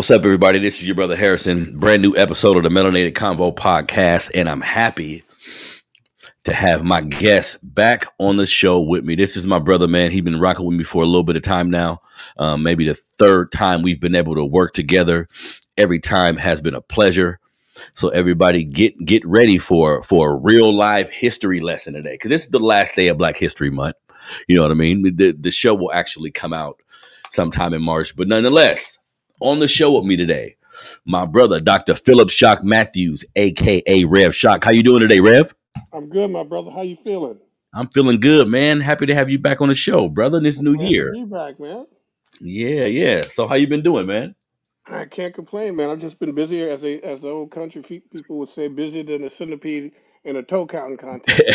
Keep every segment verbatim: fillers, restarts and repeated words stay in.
What's up, everybody? This is your brother Harrison. Brand new episode of the Melanated Convo podcast, and I'm happy to have my guest back on the show with me. This is my brother, man. He's been rocking with me for a little bit of time now. Um, maybe the third time we've been able to work together. Every time has been a pleasure. So everybody get get ready for for a real live history lesson today, because this is the last day of Black History Month. You know what I mean? The, the show will actually come out sometime in March, but nonetheless, on the show with me today, my brother, Doctor Philip Shock Matthews, a k a. Rev Shock. How you doing today, Rev? I'm good, my brother. How you feeling? I'm feeling good, man. Happy to have you back on the show, brother, this new Glad to year. be back, man. Yeah, yeah. So how you been doing, man? I can't complain, man. I've just been busier, as they, as the old country fe- people would say, busier than a centipede in a toe counting contest.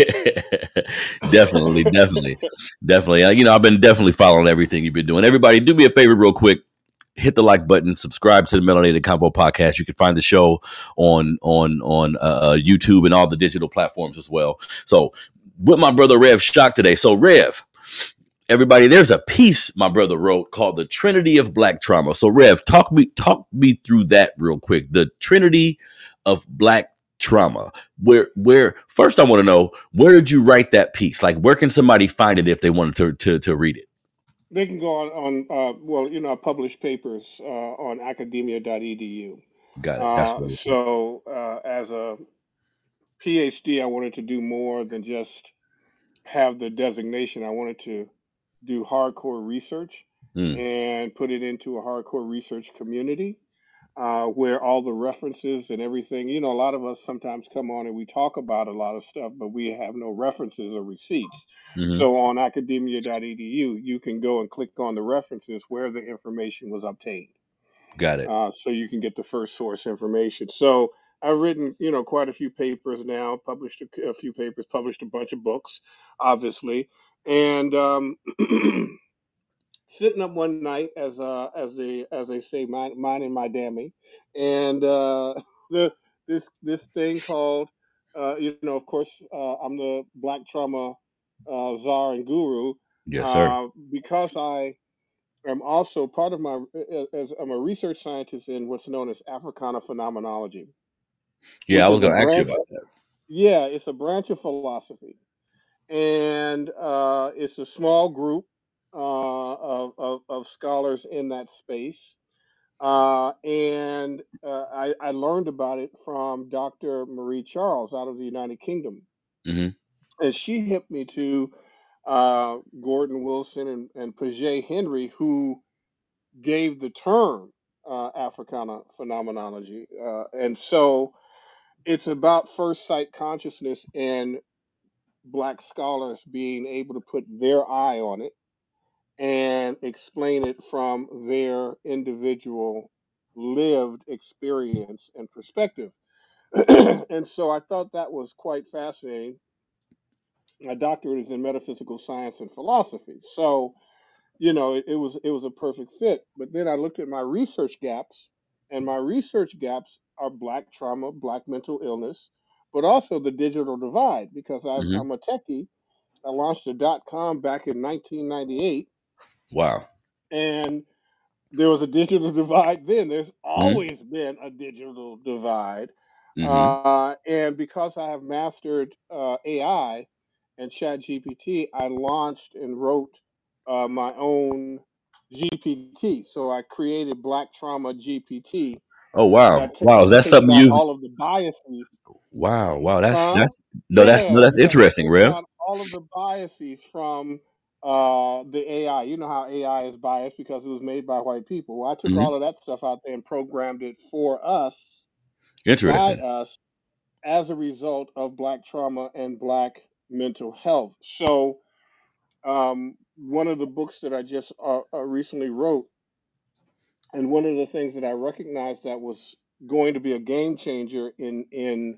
Definitely, definitely, definitely. Uh, you know, I've been definitely following everything you've been doing. Everybody, do me a favor real quick. Hit the like button, subscribe to the Melanated Convo podcast. You can find the show on on on uh, YouTube and all the digital platforms as well. So with my brother Rev Shock today. So Rev, everybody, there's a piece my brother wrote called "The Trinity of Black Trauma." So Rev, talk me talk me through that real quick. The Trinity of Black Trauma. Where where first I want to know, where did you write that piece? Like, where can somebody find it if they wanted to to, to read it? They can go on, on uh, well, you know, I publish papers uh, on academia dot e d u. Got it. That's Uh, wonderful. so, uh, as a PhD, I wanted to do more than just have the designation. I wanted to do hardcore research Mm, and put it into a hardcore research community uh, where all the references and everything, you know, a lot of us sometimes come on and we talk about a lot of stuff, but we have no references or receipts. hmm So on academia dot e d u, you can go and click on the references where the information was obtained. Got it. Uh, so you can get the first source information. So I've written, you know, quite a few papers now, published a, a few papers, published a bunch of books, obviously. And um, sitting up one night, as uh as they as they say, mine, mine and my dammy, and uh, the this this thing called, uh, you know, of course, uh, I'm the Black Trauma uh, czar and guru, Yes, sir. uh, because I am also part of my as I'm a research scientist in what's known as Africana phenomenology, Yeah, I which was is a going to ask you branch. about that. Yeah, it's a branch of philosophy, and uh, it's a small group uh, of, of, of scholars in that space. Uh, and uh, I, I learned about it from Doctor Marie Charles out of the United Kingdom. hmm And she hipped me to uh, Gordon Wilson and, and Paget Henry, who gave the term uh, Africana phenomenology. Uh, and so it's about first sight consciousness and Black scholars being able to put their eye on it and explain it from their individual lived experience and perspective. And so I thought that was quite fascinating. My doctorate is in metaphysical science and philosophy. So, you know, it, it was it was a perfect fit. But then I looked at my research gaps, and my research gaps are Black trauma, Black mental illness, but also the digital divide, because I, hmm I'm a techie. I launched a dot com back in nineteen ninety-eight, Wow. and there was a digital divide then. There's hmm always been a digital divide. hmm Uh, and because I have mastered uh, A I and Chat G P T, I launched and wrote uh, my own G P T. So I created Black Trauma G P T Oh, wow. that, ta- Wow. Is that that takes something out you've, all of the biases. wow. Wow. That's, Huh? that's, no, that's, no, Yeah, that's yeah. That interesting, takes Rev. out all of the biases from uh, the A I. You know how A I is biased because it was made by white people. Well, I took hmm all of that stuff out there and programmed it for us, by Interesting. us, as a result of Black trauma and Black mental health. So, um, one of the books that I just uh, uh, recently wrote, and one of the things that I recognized that was going to be a game changer in in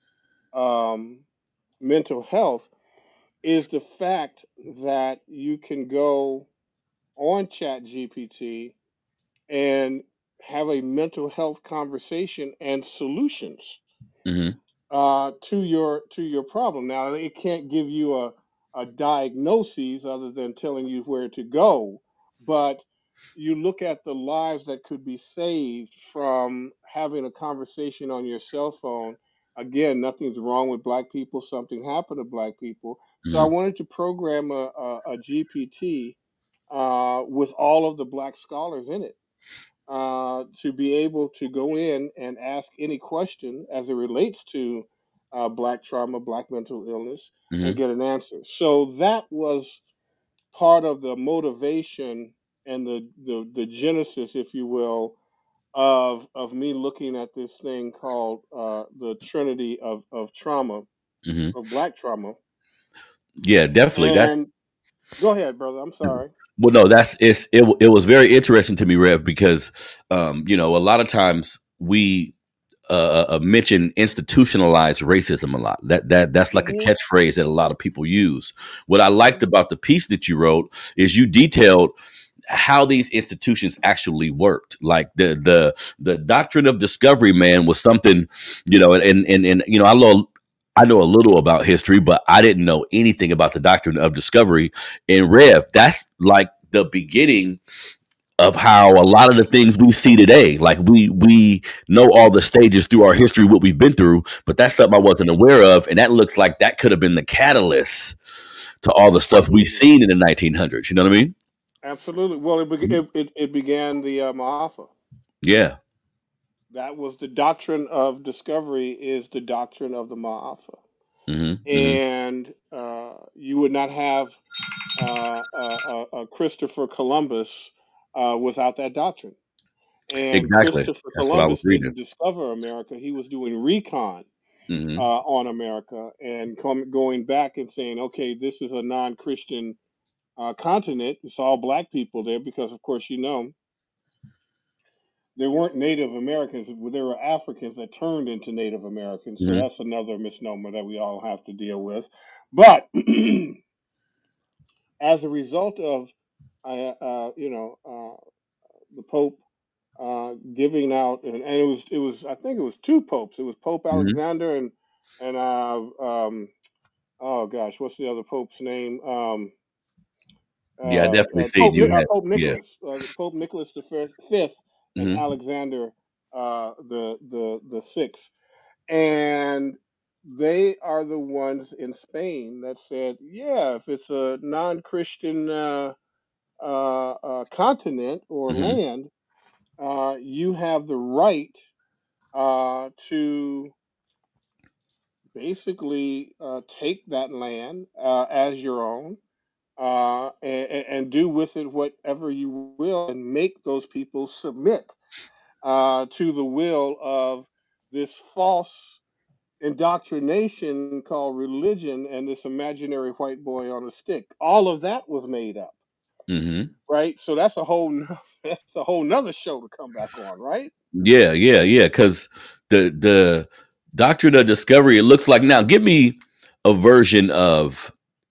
um, mental health is the fact that you can go on Chat G P T and have a mental health conversation and solutions hmm uh, to your to your problem. Now it can't give you a a diagnosis other than telling you where to go, but you look at the lives that could be saved from having a conversation on your cell phone. Again, nothing's wrong with black people. Something happened to black people. So I Mm-hmm. wanted to program a, a, a G P T uh, with all of the black scholars in it uh, to be able to go in and ask any question as it relates to uh, black trauma, black mental illness, and Mm-hmm. get an answer. So that was part of the motivation and the, the, the genesis, if you will, of of me looking at this thing called uh, the Trinity of, of trauma, Mm-hmm. of black trauma. Yeah, definitely. That And go ahead, brother. I'm sorry. well, no, that's it's it. It was very interesting to me, Rev, because um, you know, a lot of times we uh, uh, mention institutionalized racism a lot. That that that's like a Hmm. catchphrase that a lot of people use. What I liked Hmm. about the piece that you wrote is you detailed how these institutions actually worked. Like the the the doctrine of discovery, man, was something, you know, and and and you know, I know I know a little about history, but I didn't know anything about the doctrine of discovery. And Rev, that's like the beginning of how a lot of the things we see today, like we we know all the stages through our history, what we've been through, but that's something I wasn't aware of, and that looks like that could have been the catalyst to all the stuff we Absolutely. seen in the nineteen hundreds. You know what I mean? Absolutely. Well, it, be- it, it, it began the uh, Ma'afa. Yeah. That was the doctrine of discovery, is the doctrine of the Ma'afa. Mm-hmm. Mm-hmm. And uh, you would not have uh, uh, uh, uh, Christopher Columbus uh, without that doctrine. And Exactly. Christopher That's what I was Columbus reading. didn't discover America; he was doing recon uh, Mm-hmm. on America and com- going back and saying, "Okay, this is a non-Christian uh, continent. It's all black people there because, of course, you know." They weren't Native Americans. There were Africans that turned into Native Americans. So Mm-hmm. that's another misnomer that we all have to deal with. But as a result of, uh, uh, you know, uh, the Pope uh, giving out, and, and it was, it was, I think it was two popes. It was Pope Mm-hmm. Alexander and and uh, um, oh gosh, what's the other pope's name? Um, Yeah, I uh, definitely uh, seen Pope Ni- you uh, had. Pope Yeah. Nicholas, uh, Pope Nicholas the fifth, fifth and Mm-hmm. Alexander uh, the the the sixth, and they are the ones in Spain that said, yeah, if it's a non-Christian uh, uh, uh, continent or Mm-hmm. land, uh, you have the right uh, to basically uh, take that land uh, as your own uh, and, and do with it whatever you will and make those people submit uh, to the will of this false indoctrination called religion and this imaginary white boy on a stick. All of that was made up, Mm-hmm. right? So that's a whole no- that's a whole nother show to come back on, right? Yeah, yeah, yeah. Because the the doctrine of discovery, it looks like now. Give me a version of,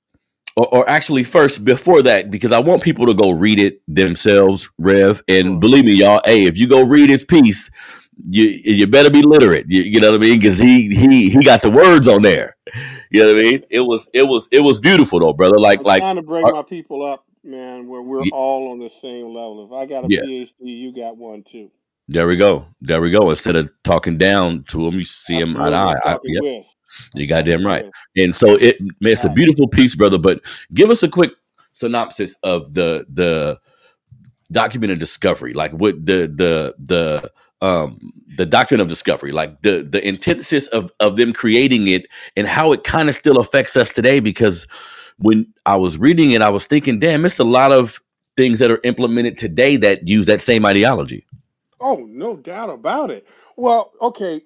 or, or actually, first before that, because I want people to go read it themselves, Rev. And Sure. believe me, y'all, hey, if you go read his piece, you you better be literate. You, you know what I mean? Because he he he got the words on there. You know what I mean? It was it was it was beautiful though, brother. Like I'm like, trying to bring uh, my people up, man, where we're y- all on the same level. If I got a yeah. PhD, you got one too. There we go. There we go. Instead of talking down to him, you see him eye to Absolutely. eye. I'm I, talking yep, with. you I'm goddamn talking right. with. And so it it's a Right. beautiful piece, brother. But give us a quick synopsis of the the documented discovery, like what the the the um the doctrine of discovery, like the the antithesis of of them creating it and how it kind of still affects us today. Because when I was reading it, I was thinking, damn, it's a lot of things that are implemented today that use that same ideology. Oh, no doubt about it. Well, okay.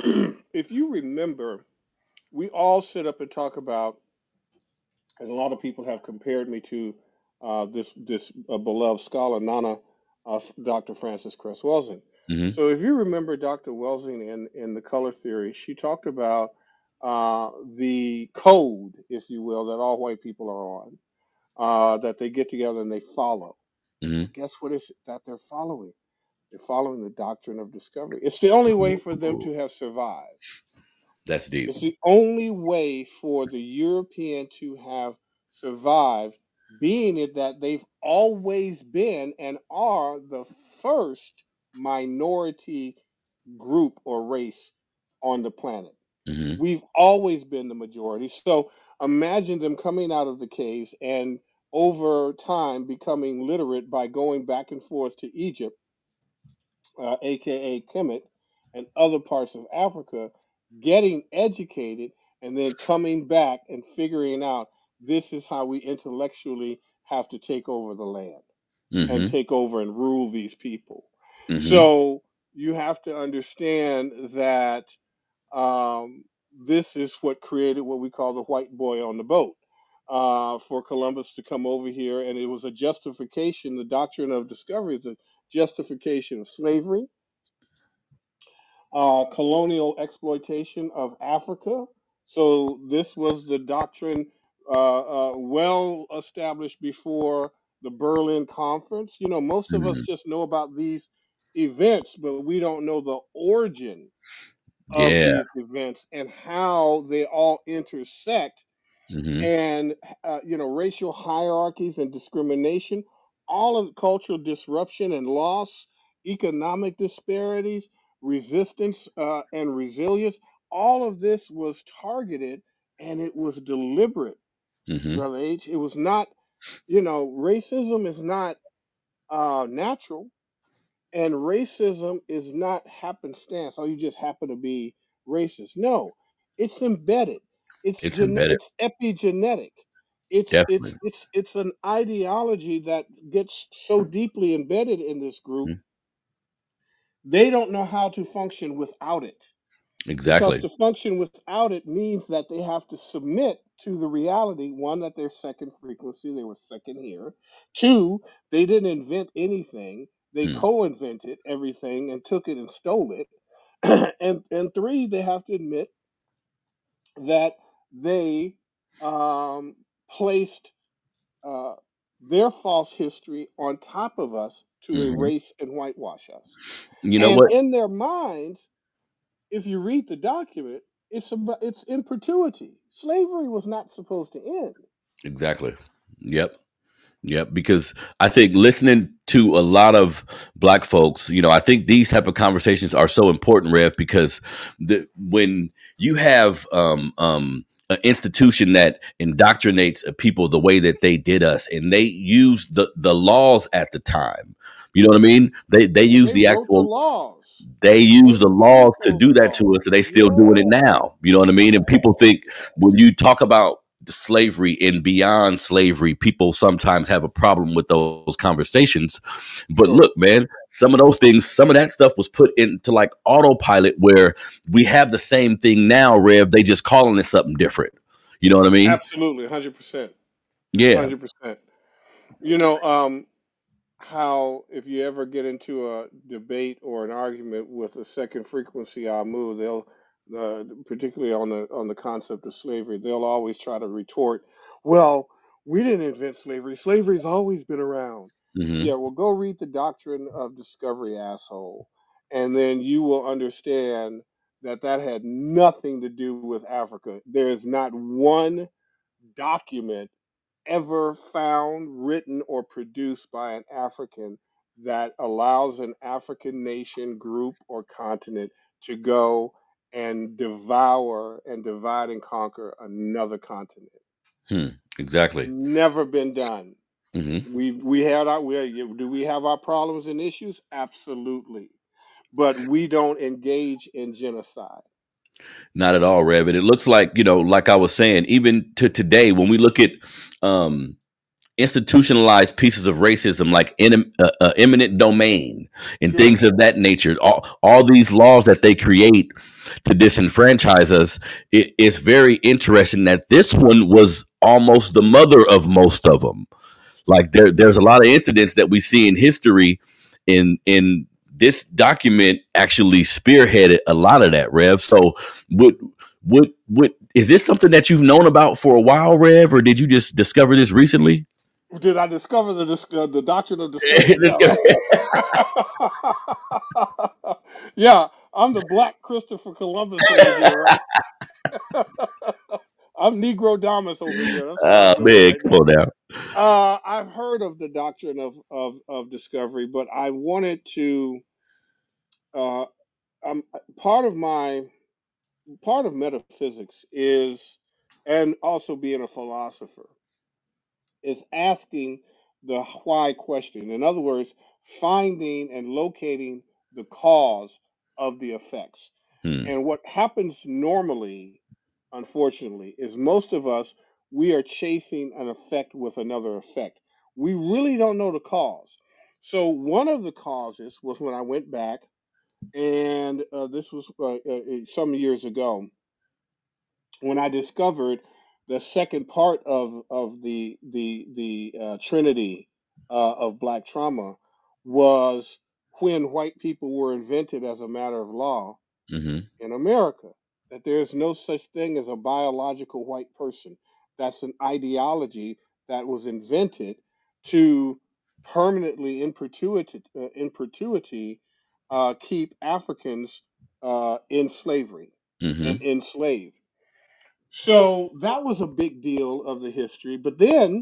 If you remember, we all sit up and talk about, and a lot of people have compared me to uh, this this uh, beloved scholar, Nana, uh, Doctor Frances Cress Welsing. Hmm. So, if you remember Doctor Welsing in in the color theory, she talked about uh, the code, if you will, that all white people are on, uh, that they get together and they follow. Hmm. But guess what is it that they're following? They're following the doctrine of discovery. It's the only way for them to have survived. That's deep. It's the only way for the European to have survived being it that they've always been and are the first minority group or race on the planet. Hmm. We've always been the majority. So imagine them coming out of the caves and over time becoming literate by going back and forth to Egypt, uh, aka Kemet, and other parts of Africa, getting educated, and then coming back and figuring out this is how we intellectually have to take over the land and Hmm. take over and rule these people. Hmm. So you have to understand that um, this is what created what we call the white boy on the boat. Uh, for Columbus to come over here, and it was a justification. The doctrine of discovery is a justification of slavery, uh, colonial exploitation of Africa. So this was the doctrine uh, uh, well established before the Berlin Conference. You know, most of us Hmm. just know about these events, but we don't know the origin of Yeah. these events and how they all intersect, Hmm. and uh, you know, racial hierarchies and discrimination, all of cultural disruption and loss, economic disparities, resistance uh, and resilience. All of this was targeted, and it was deliberate, Hmm. brother H. It was not, you know, racism is not uh, natural, and racism is not happenstance. Oh, you just happen to be racist. No, it's embedded. It's It's gen- embedded. it's epigenetic. It's it's Definitely. it's it's an ideology that gets so deeply embedded in this group, Mhm. they don't know how to function without it. Because Exactly. to function without it means that they have to submit to the reality, one, that they're second frequency, they were second here. Two, they didn't invent anything, they Hmm. co invented everything and took it and stole it. and, and three, they have to admit that they um, placed uh, their false history on top of us to Hmm. erase and whitewash us. You know And what? in their minds, if you read the document, it's about, it's in perpetuity. Slavery was not supposed to end. Exactly. Yep. Yep. Because I think listening to a lot of black folks, you know, I think these type of conversations are so important, Rev, because the when you have um um an institution that indoctrinates a people the way that they did us, and they use the the laws at the time. You know what I mean? They they And use they the wrote the actual laws. they use They the made laws to those do that to laws. us, and they still doing it Yeah, now. You know what I mean? And people yeah, think when you talk about the slavery and beyond slavery, people sometimes have a problem with those conversations. But sure. look, man, some of those things, some of that stuff was put into like autopilot where we have the same thing now, Rev. They just calling it something different. You know what I mean? Absolutely, one hundred percent. Yeah. one hundred percent. You know, um, how if you ever get into a debate or an argument with a second frequency Amu, they'll uh, particularly on the on the concept of slavery, they'll always try to retort, "Well, we didn't invent slavery. Slavery's always been around." Hmm. Yeah, well, go read the Doctrine of Discovery, asshole, and then you will understand that that had nothing to do with Africa. There is not one document ever found, written, or produced by an African that allows an African nation, group, or continent to go and devour and divide and conquer another continent. Hmm. Exactly. Never been done. Hmm. We we had our we, do we have our problems and issues? Absolutely, but we don't engage in genocide. Not at all, Rev. And it looks like, you know, like I was saying, even to today, when we look at um, institutionalized pieces of racism like in, uh, uh, eminent domain and Sure. things of that nature, all, all these laws that they create to disenfranchise us, it, it's very interesting that this one was almost the mother of most of them. Like there, there's a lot of incidents that we see in history in in this document actually spearheaded a lot of that, Rev. So what what what is this something that you've known about for a while, Rev, or did you just discover this recently? Did I discover the dis- uh, the doctrine of discovery? This No. guy- Yeah, I'm the Black Christopher Columbus over here, right? I'm Negro Damas over here. That's what I'm oh doing man, right come on now. now. Uh, I've heard of the doctrine of, of, of discovery, but I wanted to. Uh, um, part of my part of metaphysics is, and also being a philosopher, is asking the why question. In other words, finding and locating the cause of the effects. Hmm. And what happens normally, unfortunately, is most of us, we are chasing an effect with another effect. We really don't know the cause. So, one of the causes was when I went back, and uh, this was uh, uh, some years ago, when I discovered the second part of of the the the uh, Trinity uh, of Black trauma was when white people were invented as a matter of law Mm-hmm. in America. That there is no such thing as a biological white person. That's an ideology that was invented to permanently, in perpetuity, uh, in perpetuity uh, keep Africans uh, in slavery and Mm-hmm. enslaved. So that was a big deal of the history. But then,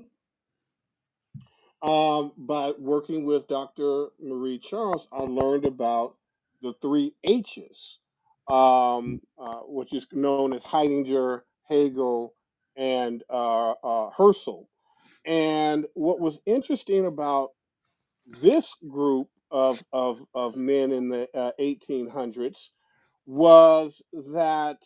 um, by working with Doctor Marie Charles, I learned about the three H's, um, uh, which is known as Heidinger, Hegel, and uh, uh, Husserl. And what was interesting about this group of, of, of men in the uh, eighteen hundreds was that,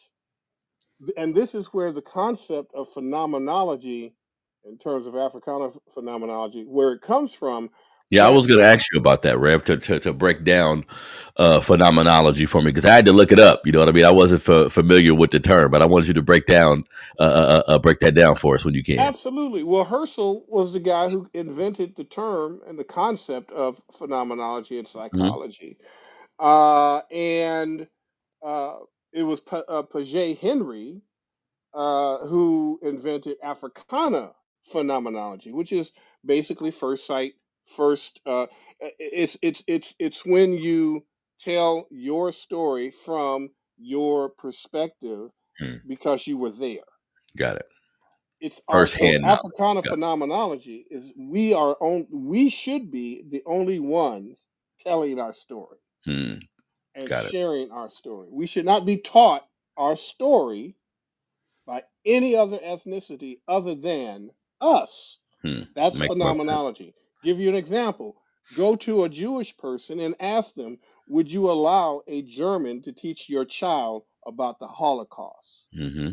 and this is where the concept of phenomenology, in terms of Africana phenomenology, where it comes from, Yeah, I that was going to ask you about that, Rev, to to, to break down uh, phenomenology for me because I had to look it up. You know what I mean? I wasn't f- familiar with the term, but I wanted you to break down uh, uh, uh, break that down for us when you can. absolutely, well, Husserl was the guy who invented the term and the concept of phenomenology and Mm-hmm. psychology. Uh, and uh, it was P- uh, Paget Henry uh, who invented Africana phenomenology, which is basically first sight, first. Uh, it's it's it's it's when you tell your story from your perspective Mm. because you were there. Got it. It's our First so hand knowledge. Africana Got phenomenology is we are on we should be the only ones telling our story it. Mm. and Got it. sharing our story. We should not be taught our story by any other ethnicity other than us. Hmm. That's Makes more sense. phenomenology. Give you an example. Go to a Jewish person and ask them, would you allow a German to teach your child about the Holocaust? Mm-hmm.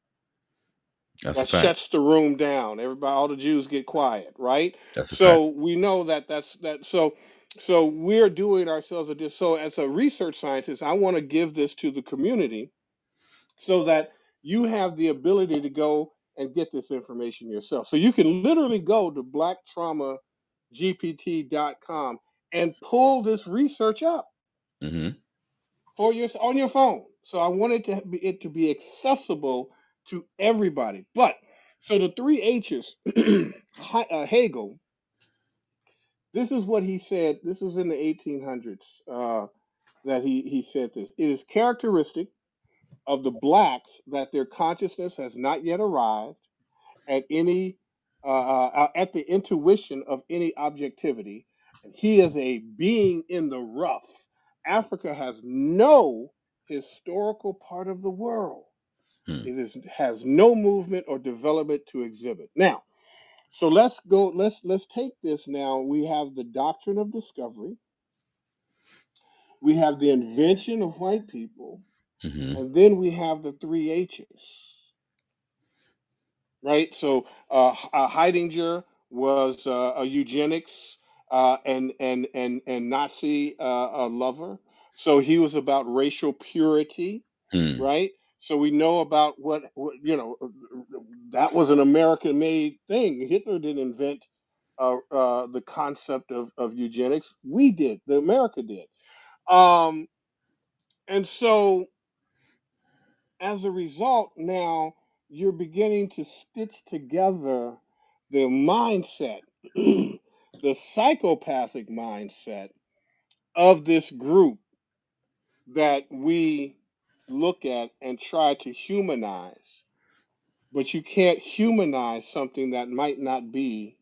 That's a That fact. shuts the room down. Everybody, all the Jews get quiet, right? That's a fact. So we know that that's that. So, so we're doing ourselves a dis. So as a research scientist, I want to give this to the community so that you have the ability to go and get this information yourself. So you can literally go to black trauma g p t dot com and pull this research up Mm-hmm. for your on your phone. So I wanted to be, it to be accessible to everybody. But so the three H's, uh, Hegel, this is what he said. This is in the eighteen hundreds uh, that he, he said this. It is characteristic of the blacks that their consciousness has not yet arrived at any uh, uh, at the intuition of any objectivity. And he is a being in the rough. Africa has no historical part of the world. Hmm. It is has no movement or development to exhibit. Now, so let's go. Let's let's take this now. We have the doctrine of discovery. We have the invention of white people, Mm-hmm. and then we have the three H's. Right? So uh, uh, Heidinger was uh, a eugenics uh, and and and and Nazi uh, uh, lover. So he was about racial purity, Hmm. right? So we know about what, what you know that was an American-made thing. Hitler didn't invent uh, uh, the concept of, of eugenics. We did. The America did. Um, and so as a result, now you're beginning to stitch together the mindset, the psychopathic mindset of this group that we look at and try to humanize. But you can't humanize something that might not be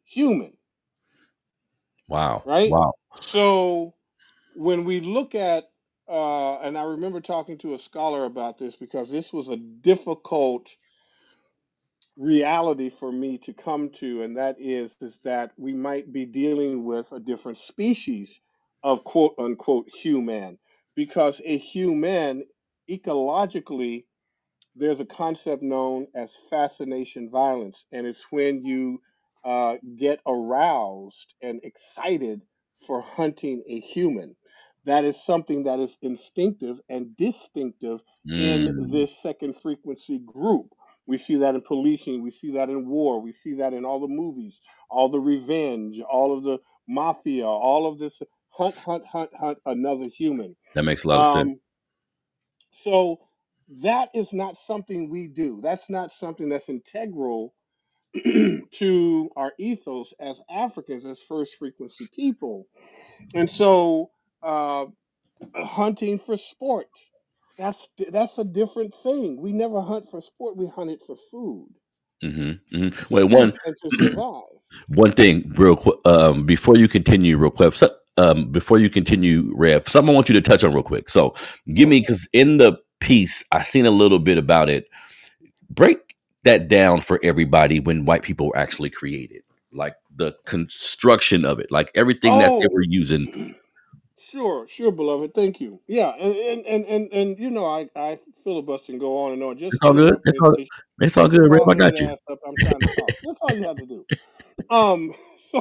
human, Wow. right? Wow. So when we look at, uh, and I remember talking to a scholar about this because this was a difficult reality for me to come to, and that is is that we might be dealing with a different species of quote unquote human, because a human ecologically, there's a concept known as fascination violence, and it's when you uh, get aroused and excited for hunting a human. That is something that is instinctive and distinctive in Mm, this second frequency group. We see that in policing, we see that in war, we see that in all the movies, all the revenge, all of the mafia, all of this hunt, hunt, hunt, hunt another human. that makes a lot of sense. Um, so that is not something we do. That's not something that's integral to our ethos as Africans, as first frequency people. And so, uh, hunting for sport, that's that's a different thing. We never hunt for sport. We hunt it for food, hmm hmm to Wait, one eat and to survive. one thing, real quick, um, before you continue, real quick. So, um, before you continue, Rev, something I want you to touch on real quick. So, give Sure. me because in the piece I seen a little bit about it. Break that down for everybody when white people were actually created, like the construction of it, like everything that they Oh, were using. sure, sure, beloved. Thank you. Yeah, and and and and, and you know, I I filibuster and go on and on. Just It's all get good. my It's all. PlayStation, It's all get good, your Rev. bald I headed got you. ass up. I'm trying to talk. That's all you have to do. Um, so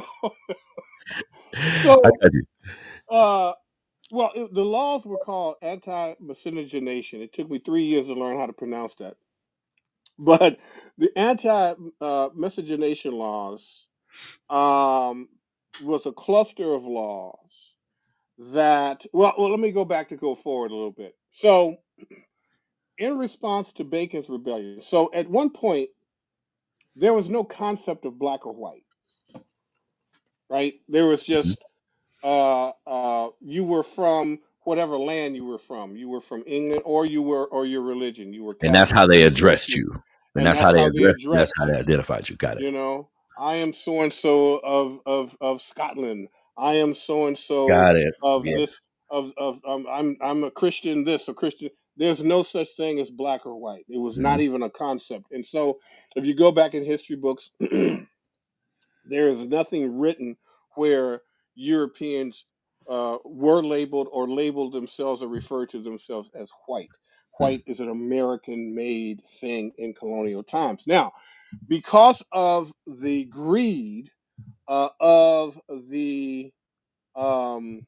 I so got you. uh, well, it, the laws were called anti-miscegenation. It took me three years to learn how to pronounce that. But the anti-miscegenation laws um was a cluster of laws that, well, well, let me go back to go forward a little bit. So in response to Bacon's rebellion. So at one point, there was no concept of black or white, right? There was Mhm. just uh, uh, you were from whatever land you were from. You were from England, or you were, or your religion. You were And that's Catholic, how you they were addressed Christian, you. And and that's that's how they how they addressed. That's addressed how they you. identified you. Got it. You know, I am so and so of of of Scotland. I am so and so Got it. of Yeah. this of of um, I'm I'm a Christian. This a Christian. There's no such thing as black or white. It was not Mhm. even a concept. And so, if you go back in history books, there is nothing written where Europeans uh, were labeled or labeled themselves or referred to themselves as white. Mhm. White is an American made thing in colonial times. Now, because of the greed uh, of the um,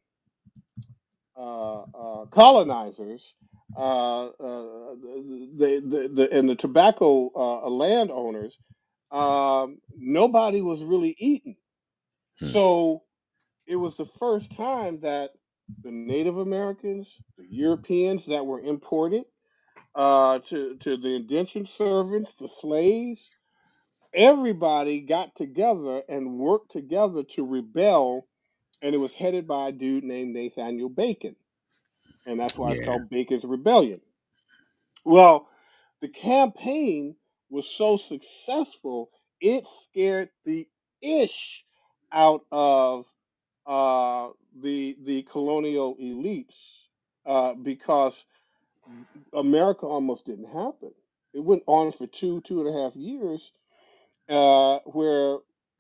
uh, uh, colonizers, uh, uh, the, the, the, and the tobacco uh, landowners, um, nobody was really eating. Mhm. So it was the first time that the Native Americans, the Europeans that were imported, uh, to, to the indentured servants, the slaves, everybody got together and worked together to rebel, and it was headed by a dude named Nathaniel Bacon, and that's why it's Yeah. called Bacon's Rebellion. Well, the campaign was so successful, it scared the ish out of uh, the the colonial elites, uh, because America almost didn't happen. It went on for two two and a half years, uh, where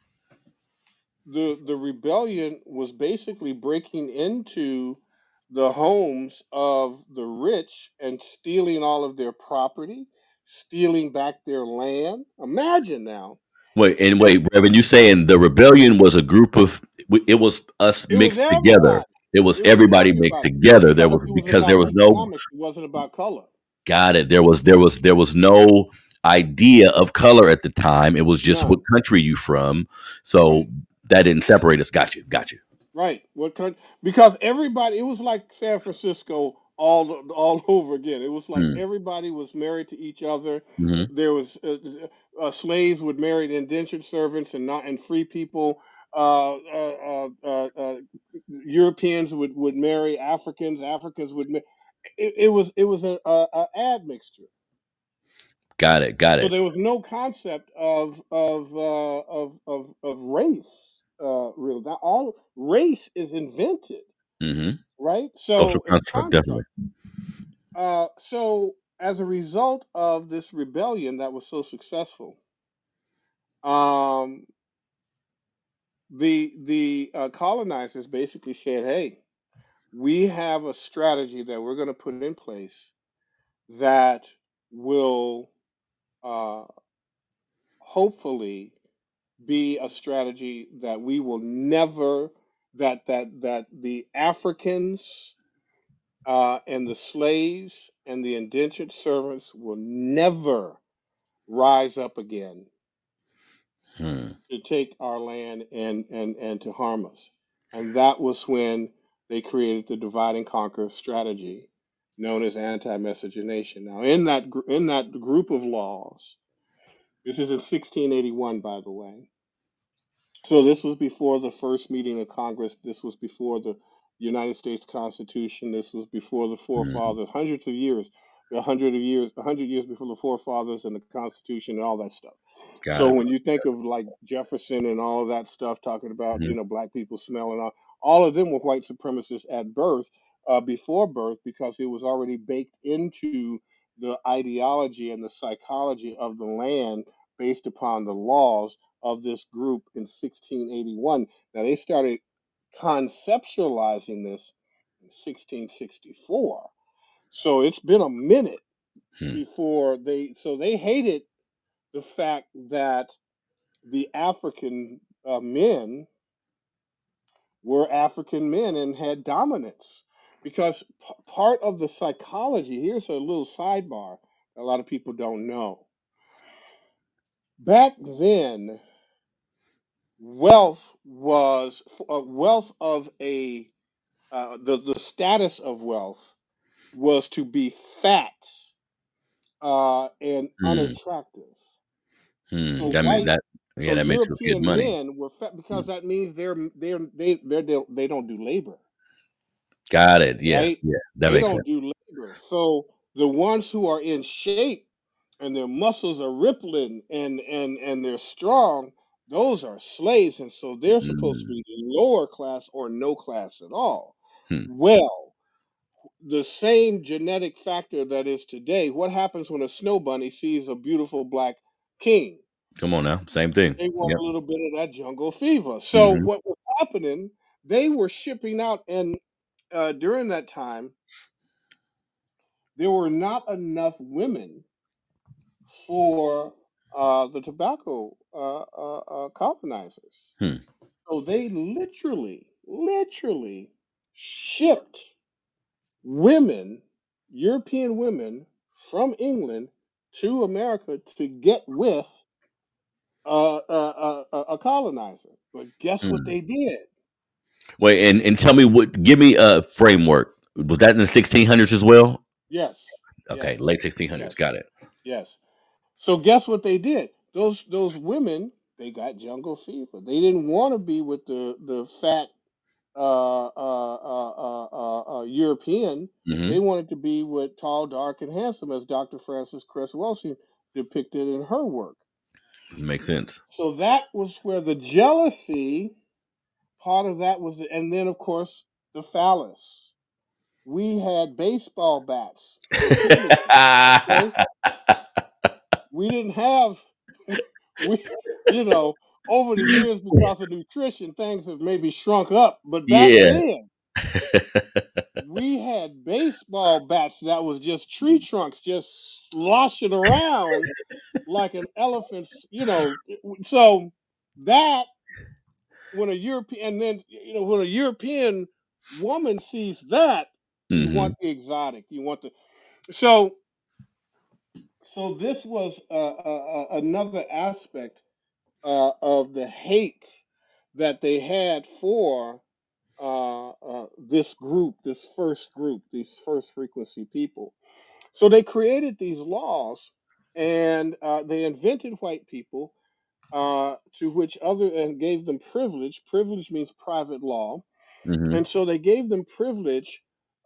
the the rebellion was basically breaking into the homes of the rich and stealing all of their property, stealing back their land. Imagine now. Wait and And wait, Reverend. You saying the rebellion was a group of? It was us it was mixed together. everybody. It was It was everybody mixed everybody together. There because was it was because there about was no. economics. It wasn't about color. Got it. There was there was there was no idea of color at the time. It was just what None. country you from. So Right. that didn't separate us. Got you. Got you. Right. What could, because everybody, it was like San Francisco all all over again. It was like Mm. everybody was married to each other. Hmm. There was uh, uh, uh, slaves would marry indentured servants and not and free people. Uh, uh, uh, uh, uh, Europeans would, would marry Africans. Africans would. Ma- it, it was it was a, a, a admixture. Got it. Got So it. there was no concept of of uh, of, of of race. Uh, really, that all race is invented, Mm-hmm. right? Social So it's construct, definitely. construct. Uh, so as a result of this rebellion that was so successful, um, the the uh, colonizers basically said, "Hey, we have a strategy that we're going to put in place that will uh, hopefully be a strategy that we will never that that that the Africans uh, and the slaves and the indentured servants will never rise up again Hmm. to take our land and and and to harm us." And that was when they created the divide and conquer strategy known as anti-miscegenation. Now, in that gr- in that group of laws, this is in sixteen eighty-one, by the way. So this was before the first meeting of Congress. This was before the United States Constitution. This was before the Hmm. forefathers, hundreds of years, a hundred of years, a hundred years before the forefathers and the Constitution and all that stuff. Got So it. when you think of like Jefferson and all of that stuff, talking about Hmm. you know black people smelling all, all of them were white supremacists at birth, uh, before birth, because it was already baked into the ideology and the psychology of the land based upon the laws of this group in sixteen eighty-one. Now they started conceptualizing this in sixteen sixty-four. So it's been a minute Hmm. before they, so they hated the fact that the African uh, men were African men and had dominance. Because p- part of the psychology, here's a little sidebar a lot of people don't know. Back then, wealth was uh, wealth of a uh, the the status of wealth was to be fat uh, and Hmm. unattractive. Hmm. So That mean white, that. Yeah, so that makes us get European money. men were fat Hmm. because that means they're they're they they're, they they don't do labor, Got it. Yeah. right? Yeah. That They makes don't sense. do labor. So the ones who are in shape and their muscles are rippling and and and they're strong, those are slaves, and so they're supposed to Mm. be lower class or no class at all. Hmm. Well, the same genetic factor that is today, what happens when a snow bunny sees a beautiful black king? Come on now. Same thing. They want Yep. a little bit of that jungle fever. So Hmm. what was happening? They were shipping out, and uh, during that time, there were not enough women for uh, the tobacco uh, uh, uh, colonizers. Hmm. So they literally, literally shipped women, European women from England to America to get with uh, uh, uh, a colonizer. But guess what Hmm. they did? Wait, and and tell me what. Give me a framework. Was that in the sixteen hundreds as well? Yes, Okay, yes, late sixteen hundreds. yes, Got it. yes. So guess what they did? Those those women, they got jungle fever. They didn't want to be with the the fat uh, uh, uh, uh, uh, uh, European. They Hmm. wanted to be with tall, dark, and handsome, as Doctor Frances Cress Welsing depicted in her work. Makes sense. So that was where the jealousy part of that was, the, and then of course the phallus. We had baseball bats for penises. Okay, we didn't have we, you know, over the years because of nutrition, things have maybe shrunk up. But back Yeah. then, we had baseball bats that was just tree trunks just sloshing around like an elephant's, you know. So that when a European, and then you know, when a European woman sees that, you Hmm. want the exotic, you want the so so this was uh, uh, uh, another aspect uh, of the hate that they had for uh, uh, this group, this first group, these first frequency people. So they created these laws, and uh, they invented white people, uh, to which other and gave them privilege. Privilege means private law, Hmm. and so they gave them privilege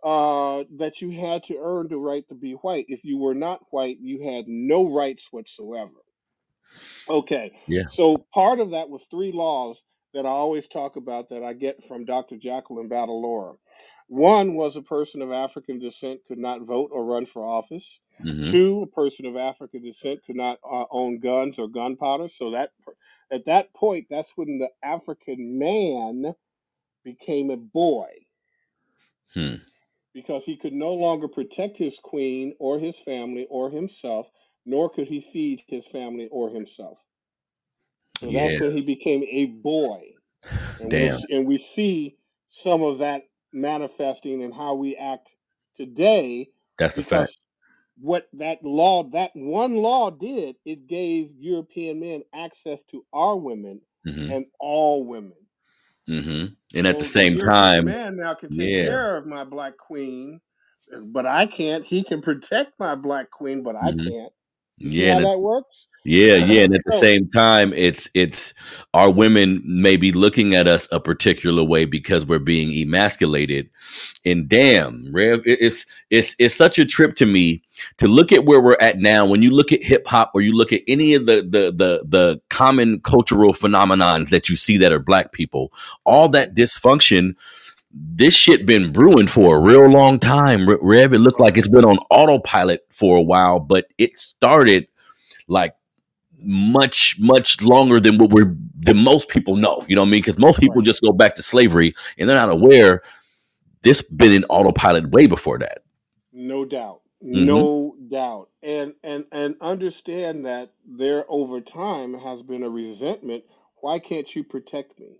uh, that you had to earn the right to be white. If you were not white, you had no rights whatsoever. Okay, Yeah. so part of that was three laws that I always talk about that I get from Doctor Jacqueline Battle. One was a person of African descent could not vote or run for office. Mm-hmm. Two, a person of African descent could not uh, own guns or gunpowder. So that at that point, that's when the African man became a boy Hmm. because he could no longer protect his queen or his family or himself, nor could he feed his family or himself. So Yeah. that's when he became a boy, and we'll Damn. s- and we see some of that manifesting in how we act today, That's the fact. because what that law, that one law did, it gave European men access to our women Mm-hmm. and all women. Mm-hmm. And at the So the same European time, man now can take yeah. care of my black queen, but I can't. He can protect my black queen, but I Mm-hmm. can't. You see Yeah. how And that works? Yeah, yeah, and at the So same time, it's it's our women may be looking at us a particular way because we're being emasculated. And damn, Rev, it- it's it's it's such a trip to me to look at where we're at now. When you look at hip hop or you look at any of the the the the common cultural phenomenons that you see that are black people, all that dysfunction, this shit been brewing for a real long time. Re- Rev, it looks like right, it's been on autopilot for a while, but it started like much much longer than what we're than most people know. You know what I mean? Because most people right. just go back to slavery and they're not aware this been in autopilot way before that. No doubt. Mm-hmm. No doubt. And and and understand that there over time has been a resentment. Why can't you protect me?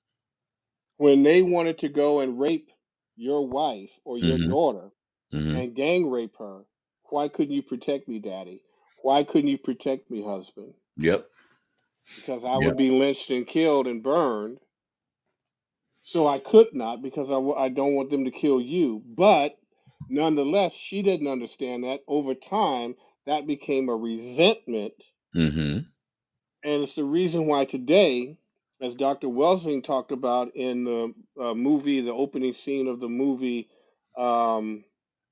When they wanted to go and rape your wife or your Mm-hmm. daughter Mm-hmm. and gang rape her, why couldn't you protect me, daddy? Why couldn't you protect me, husband? Yep. Because I Yep. would be lynched and killed and burned. So I could not, because I, w- I don't want them to kill you. But nonetheless, she didn't understand that. Over time, that became a resentment. Mm-hmm. And it's the reason why today, as Doctor Welsing talked about in the uh, movie, the opening scene of the movie, um,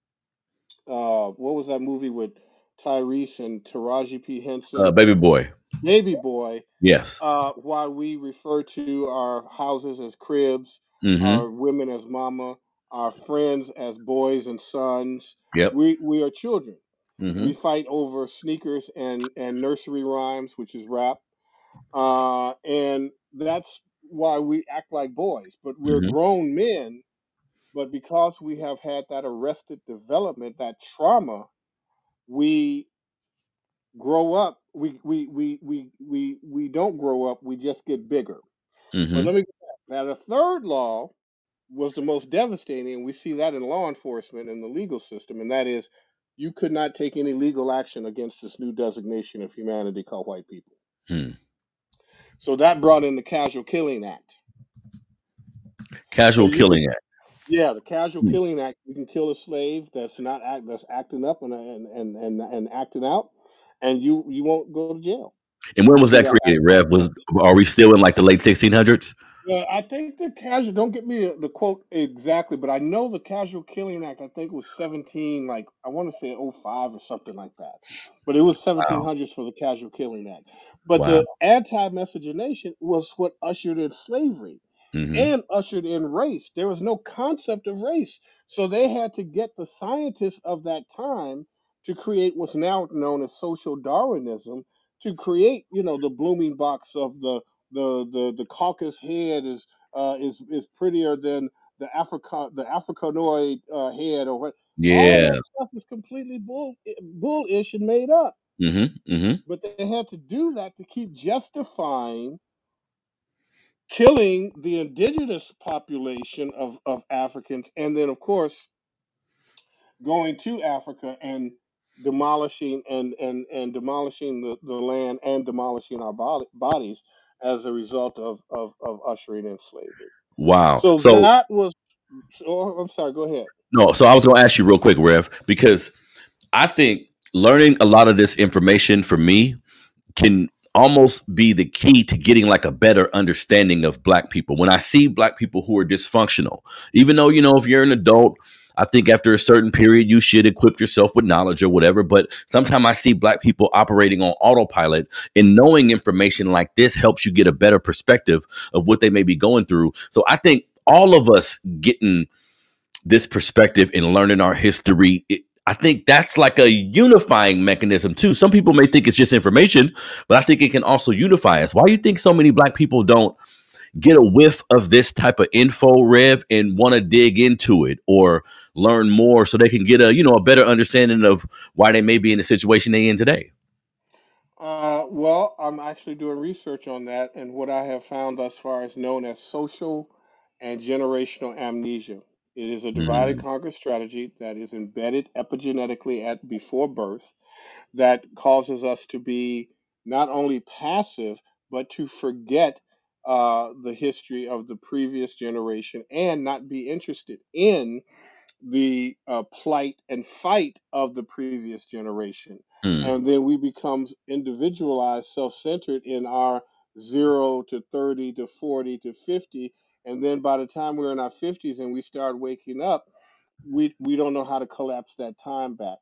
uh, what was that movie with Tyrese and Taraji P. Uh, Henson? baby boy. Baby Boy. Yes. Uh, why we refer to our houses as cribs, Mm-hmm. our women as mama, our friends as boys and sons. Yep. We we are children. Mm-hmm. We fight over sneakers and and nursery rhymes, which is rap, uh, and that's why we act like boys. But we're Mm-hmm. grown men. But because we have had that arrested development, that trauma, we grow up. We we we we we we don't grow up. We just get bigger. But Mm-hmm. let me go back. Now, the third law was the most devastating, and we see that in law enforcement and the legal system, and that is you could not take any legal action against this new designation of humanity called white people. Hmm. So that brought in the Casual Killing Act. So Casual you could, killing act. yeah, the Casual Hmm. Killing Act. You can kill a slave that's not act that's acting up and and and and, and acting out, and you you won't go to jail. And when We was see that that created, happen all Rev? the Was time. are we still in like the late sixteen hundreds? Yeah, I think the casual, don't get me the quote exactly, but I know the Casual Killing Act, I think was seventeen, like, I want to say oh five or something like that. But it was Wow. seventeen hundreds for the Casual Killing Act. But Wow. the anti miscegenation was what ushered in slavery Mm-hmm. and ushered in race. There was no concept of race. So they had to get the scientists of that time to create what's now known as social Darwinism, to create, you know, the blooming box of the the the, the caucus head is uh, is is prettier than the Africa the Africanoid uh, head, or what. All of Yeah. that stuff is completely bull bullish and made up. Mm-hmm. Mm-hmm. But they had to do that to keep justifying killing the indigenous population of, of Africans, and then, of course, going to Africa and demolishing and, and, and demolishing the, the land and demolishing our body, bodies as a result of, of, of ushering in slavery. Wow. So So that was, oh, I'm sorry, go ahead. no, so I was gonna ask you real quick, Rev, because I think learning a lot of this information for me can almost be the key to getting like a better understanding of black people. When I see black people who are dysfunctional, even though, you know, if you're an adult, I think after a certain period, you should equip yourself with knowledge or whatever. But sometimes I see black people operating on autopilot, and knowing information like this helps you get a better perspective of what they may be going through. So I think all of us getting this perspective and learning our history, it, I think that's like a unifying mechanism too. Some people may think it's just information, but I think it can also unify us. Why do you think so many black people don't get a whiff of this type of info, Rev, and want to dig into it or learn more so they can get a, you know, a better understanding of why they may be in the situation they in today? Uh, well, I'm actually doing research on that, and what I have found thus far is known as social and generational amnesia. It is a divide and Mm, conquer strategy that is embedded epigenetically at before birth that causes us to be not only passive but to forget uh, the history of the previous generation and not be interested in the uh, plight and fight of the previous generation. mm, And then we become individualized, self centered in our zero to thirty to forty to fifty. And then by the time we're in our fifties and we start waking up, we, we don't know how to collapse that time back.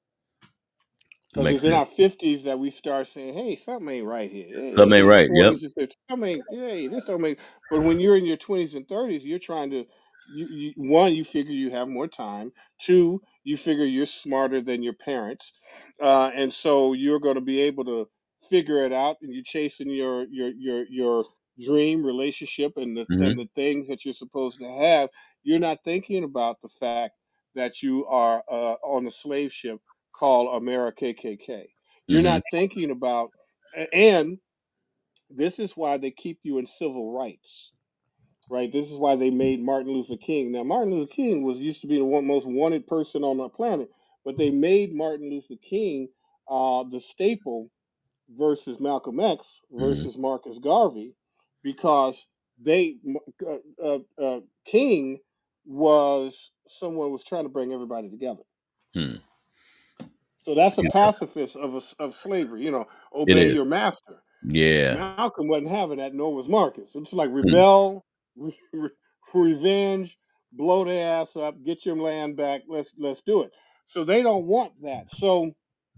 Because makes it's in sense. our fifties that we start saying, hey, something ain't right here. Something ain't Hey, right. Yep. forties and fifties, something ain't, hey, this don't make. But when you're in your twenties and thirties, you're trying to, you, you, one, you figure you have more time. Two, you figure you're smarter than your parents. Uh, and so you're going to be able to figure it out and you're chasing your, your, your, your dream relationship and the, and Hmm. the things that you're supposed to have. You're not thinking about the fact that you are uh, on a slave ship called America K K K. You're Hmm. not thinking about, and this is why they keep you in civil rights, right? This is why they made Martin Luther King. Now, Martin Luther King was used to be the one most wanted person on the planet, but they made Martin Luther King uh, the staple versus Malcolm X Hmm. versus Marcus Garvey because they uh, uh, uh, King was someone who was trying to bring everybody together. Hmm. So that's a pacifist of a, of slavery. You know, It obey is. your master. Yeah. Malcolm wasn't having that, nor was Marcus. It's like Hmm. rebel, re- re- revenge, blow their ass up, get your land back. Let's let's do it. So they don't want that. So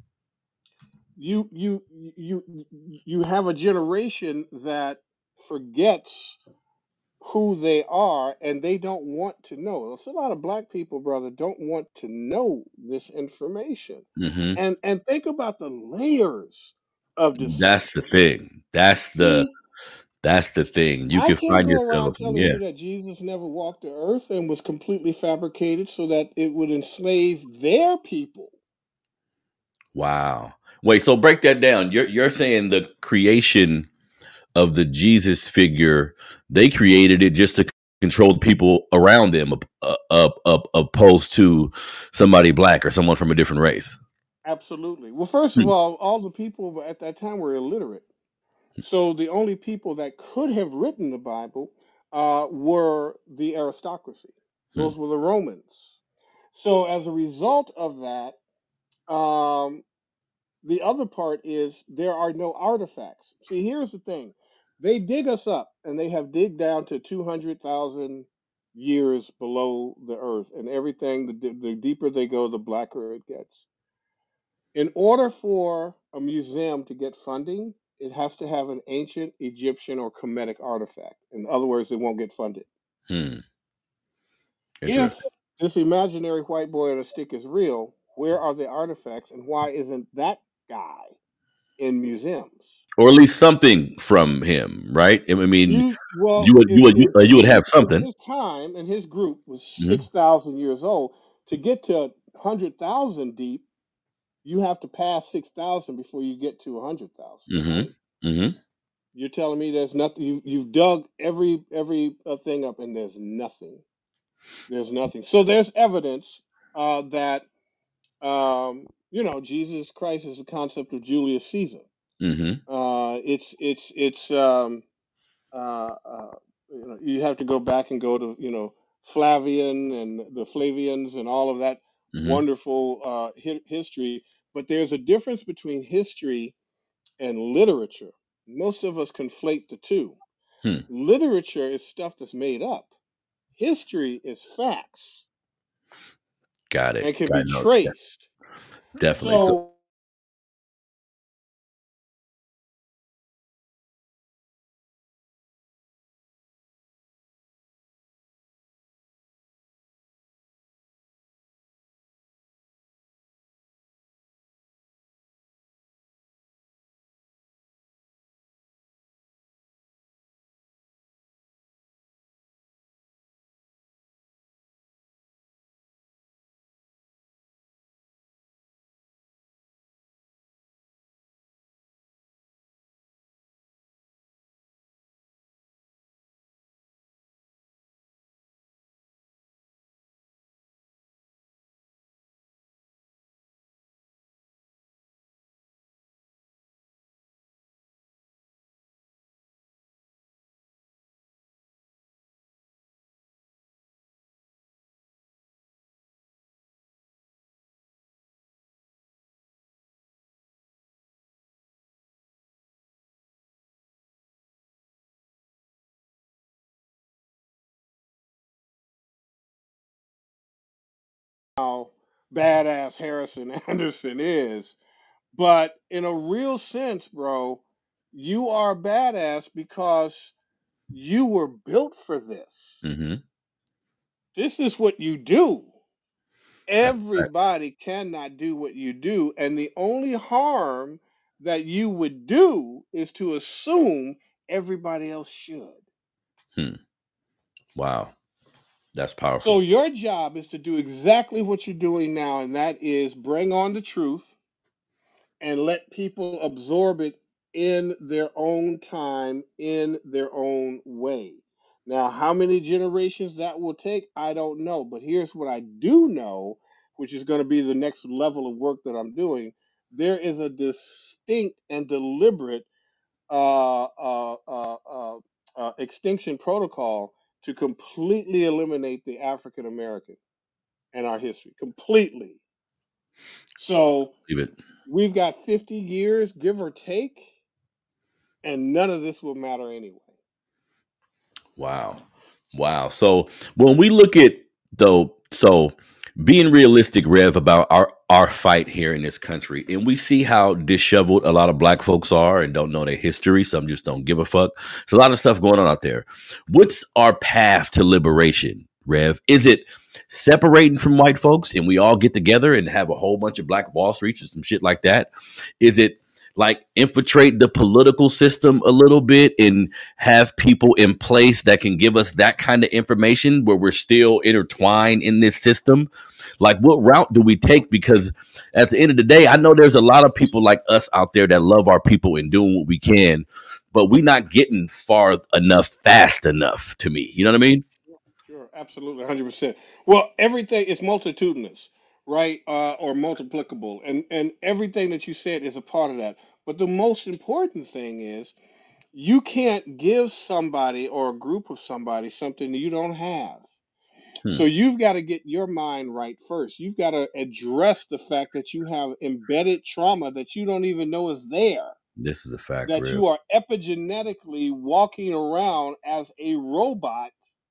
you you you you have a generation that forgets who they are and they don't want to know. There's a lot of black people, brother, don't want to know this information. Hmm. And and think about the layers of That's the deception. thing. That's the See, that's the thing. You I can can't find go around yourself. telling Yeah. you that Jesus never walked the earth and was completely fabricated so that it would enslave their people. Wow. Wait. So break that down. You're you're saying the creation of the Jesus figure, they created it just to control the people around them, uh, uh, uh, opposed to somebody black or someone from a different race. Absolutely. Well, first of Hmm. all, all the people at that time were illiterate. So the only people that could have written the Bible uh, were the aristocracy. Hmm. Those were the Romans. So as a result of that, um, the other part is there are no artifacts. See, here's the thing: they dig us up, and they have digged down to two hundred thousand years below the earth, and everything. The, the deeper they go, the blacker it gets. In order for a museum to get funding, it has to have an ancient Egyptian or Kemetic artifact. In other words, it won't get funded. Hmm. If Interesting. this imaginary white boy on a stick is real, where are the artifacts and why isn't that guy in museums? Or at least something from him, right? I mean, You you well, would you if would you, if uh, you would his have if something. his time and his group was Hmm. six thousand years old, to get to hundred thousand deep, you have to pass six thousand before you get to a hundred thousand, Hmm. right? Hmm. You're telling me there's nothing. You you've dug every every uh, thing up, and there's nothing. There's nothing. So there's evidence uh, that um, you know Jesus Christ is the concept of Julius Caesar. Hmm. Uh, it's it's it's um, uh, uh, you know you have to go back and go to you know Flavian and the Flavians and all of that Hmm. wonderful uh, hi- history. But there's a difference between history and literature. Most of us conflate the two. Hmm. Literature is stuff that's made up. History is facts. Got and it. can Got be it. No, de- traced. definitely. So, So how badass Harrison Anderson is. But in a real sense, bro, you are badass because you were built for this. mm-hmm. This is what you do. That's a fact. Everybody cannot do what you do. And the only harm that you would do is to assume everybody else should. Hmm. Wow. That's So powerful. your job is to do exactly what you're doing now, and that is bring on the truth and let people absorb it in their own time, in their own way. Now, how many generations that will take, I don't know. But here's what I do know, which is going to be the next level of work that I'm doing. There is a distinct and deliberate uh, uh, uh, uh, uh, extinction protocol to completely eliminate the African American in our history, completely. So Leave it. we've got fifty years, give or take, and none of this will matter anyway. Wow. Wow. So when we look at though, so being realistic, Rev, about our our fight here in this country, and we see how disheveled a lot of black folks are and don't know their history. Some just don't give a fuck. There's a lot of stuff going on out there. What's our path to liberation, Rev? Is it separating from white folks and we all get together and have a whole bunch of black Wall Streets or some shit like that? Is it like infiltrate the political system a little bit and have people in place that can give us that kind of information where we're still intertwined in this system? Like, what route do we take? Because at the end of the day, I know there's a lot of people like us out there that love our people and doing what we can, but we're not getting far enough fast enough to me. You know what I mean? Sure, sure, absolutely, one hundred percent. Well, everything is multitudinous, right? Uh, or multiplicable, and and everything that you said is a part of that. But the most important thing is you can't give somebody or a group of somebody something you don't have. So Hmm. you've got to get your mind right first. You've got to address the fact that you have embedded trauma that you don't even know is there, This is a fact, that Rev. you are epigenetically walking around as a robot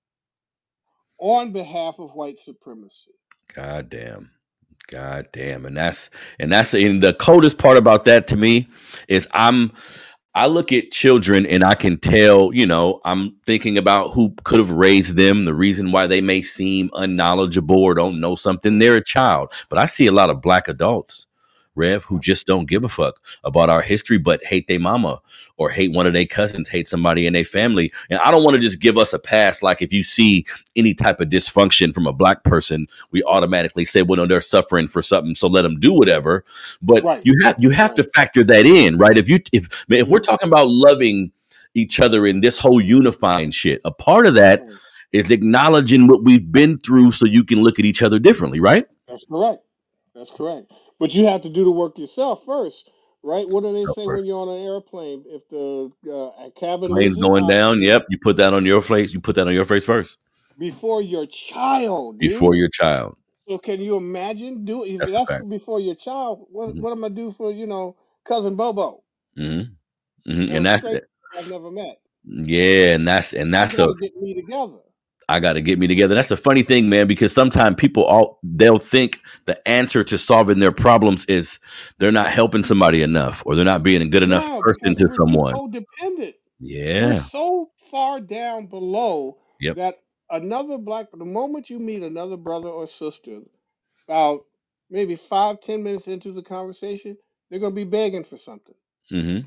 on behalf of white supremacy. God damn. God damn. And that's and that's and the coldest part about that to me is I'm I look at children and I can tell, you know, I'm thinking about who could have raised them, the reason why they may seem unknowledgeable or don't know something. They're a child. But I see a lot of black adults, Rev, who just don't give a fuck about our history, but hate their mama or hate one of their cousins, hate somebody in their family. And I don't want to just give us a pass. Like if you see any type of dysfunction from a black person, we automatically say, well, no, they're suffering for something, so let them do whatever. But Right, you have you have to right. factor that in, right? If you if if we're Hmm. talking about loving each other in this whole unifying shit, a part of that Right. is acknowledging what we've been through so you can look at each other differently, right? That's correct. That's correct. But you have to do the work yourself first, right? What do they Of say course. when you're on an airplane? If the uh, cabin Planes loses going down. oxygen, Yep. You put that on your face. You put that on your face first before your child, before dude. your child. So can you imagine do if That's the that's fact. before your child? What Hmm. what am I do for you know cousin Bobo Hmm. Hmm. and And a that's stranger I've never met? yeah, and that's and I that's got a to get me together. I got to get me together. That's a funny thing, man, because sometimes people all they'll think the answer to solving their problems is they're not helping somebody enough or they're not being a good enough Yeah, person because to we're, we're someone. codependent. We're Yeah. so far down below Yep. that another black, the moment you meet another brother or sister, about maybe five, ten minutes into the conversation, they're going to be begging for something Mm-hmm.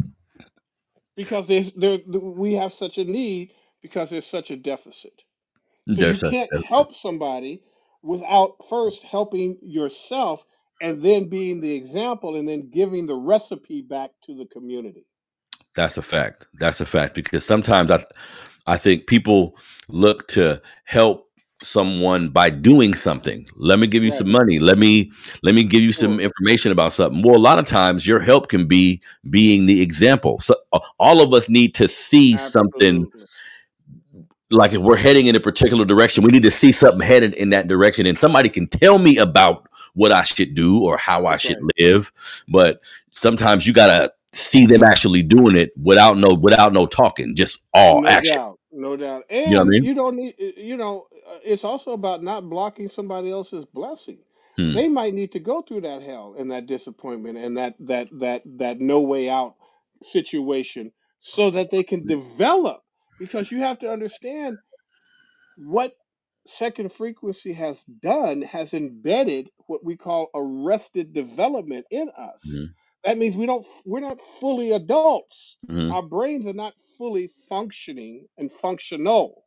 because there's, there, we have such a need because there's such a deficit. So you There's a, can't help somebody without first helping yourself and then being the example and then giving the recipe back to the community. that's a fact. That's a fact because sometimes I, I think people look to help someone by doing something. Let me give you Right. some money. Let me let me give you some Sure. information about something. Well, a lot of times your help can be being the example. So uh, all of us need to see something. Absolutely. Like if we're heading in a particular direction, we need to see something headed in that direction, and somebody can tell me about what I should do or how I That's should right. live. But sometimes you gotta see them actually doing it without no without no talking, just all No action. doubt. No doubt. You know what I And mean? you don't need, you know, uh, it's also about not blocking somebody else's blessing. Hmm. They might need to go through that hell and that disappointment and that that that that no way out situation so that they can develop because you have to understand what second frequency has done has embedded what we call arrested development in us. Mhm. That means we don't we're not fully adults. Mhm. Our brains are not fully functioning and functional.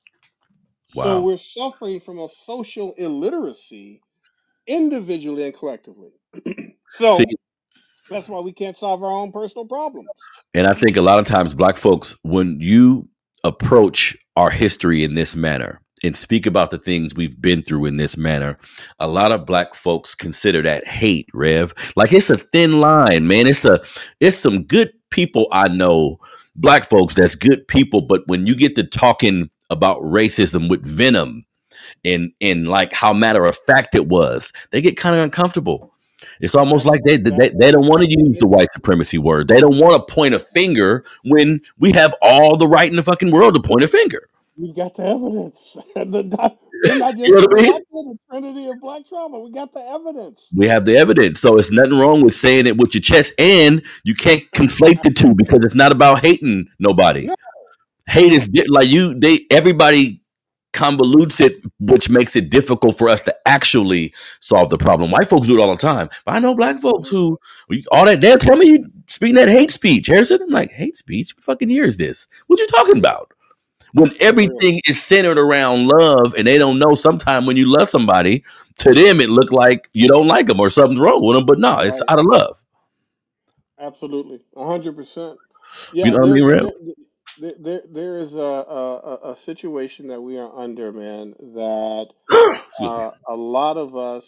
So Wow. we're suffering from a social illiteracy individually and collectively. See, So that's why we can't solve our own personal problems. and I think a lot of times, black folks, when you approach our history in this manner and speak about the things we've been through in this manner, a lot of black folks consider that hate, Rev. Like it's a thin line, man. It's a it's some good people I know, black folks that's good people, but when you get to talking about racism with venom and and like how matter of fact it was, they get kind of uncomfortable. It's almost That's like they that they, they don't want to use the white supremacy word. They don't want to point a finger when we have all the right in the fucking world to point a finger. we got the evidence. the, doc- we're not You just know what I going mean? back to the Trinity of Black trauma. We got the evidence. We have the evidence, so it's nothing wrong with saying it with your chest, and you can't conflate the two because it's not about hating nobody. No, Hate is no. di- like you. They everybody convolutes it, which makes it difficult for us to actually solve the problem. White folks do it all the time, but I know black folks Mhm. who we- all that. They'll tell me you speaking that hate speech, Harrison. I'm like, hate speech? What fucking year is this? What you talking about? When For real. everything is centered around love, and they don't know. Sometimes when you love somebody, to them it look like you don't like them or something's wrong with them. But no, it's Right. out of love. Absolutely. A hundred percent. You Yeah, know what I there, mean, Rev? there, there, there there is a, a, a a situation that we are under, man, that Excuse me. uh, a lot of us,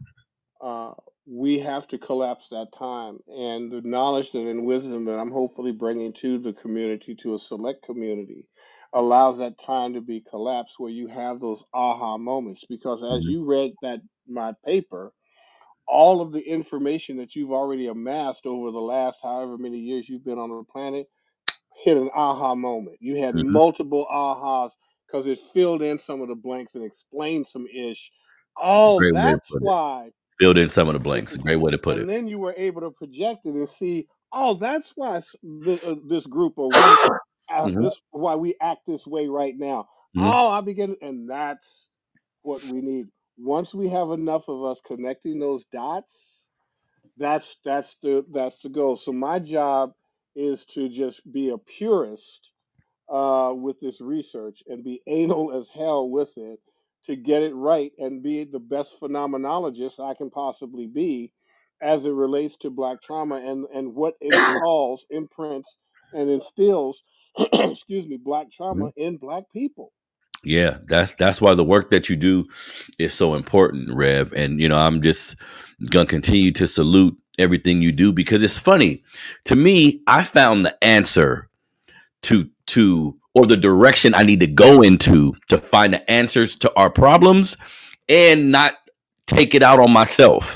uh, we have to collapse that time. And the knowledge that and wisdom that I'm hopefully bringing to the community, to a select community, allows that time to be collapsed where you have those aha moments. Because as Mhm. you read that my paper, all of the information that you've already amassed over the last however many years you've been on the planet hit an aha moment. You had Mhm. multiple ahas because it filled in some of the blanks and explained some ish. Oh, Great way to that's put it. why Filled in some of the this blanks. is, A great way to put and it. then you were able to project it and see. Oh, that's why s- th- uh, this group or we uh, Hmm. this why we act this way right now. Hmm. Oh, I begin, and that's what we need. Once we have enough of us connecting those dots, that's that's the that's the goal. So my job is to just be a purist uh, with this research and be anal as hell with it to get it right and be the best phenomenologist I can possibly be as it relates to black trauma and and what installs, imprints, and instills, excuse me, black trauma in black people. Yeah, that's that's why the work that you do is so important, Rev. And you know, I'm just gonna continue to salute everything you do because it's funny. To me, I found the answer to to or the direction I need to go into to find the answers to our problems and not take it out on myself.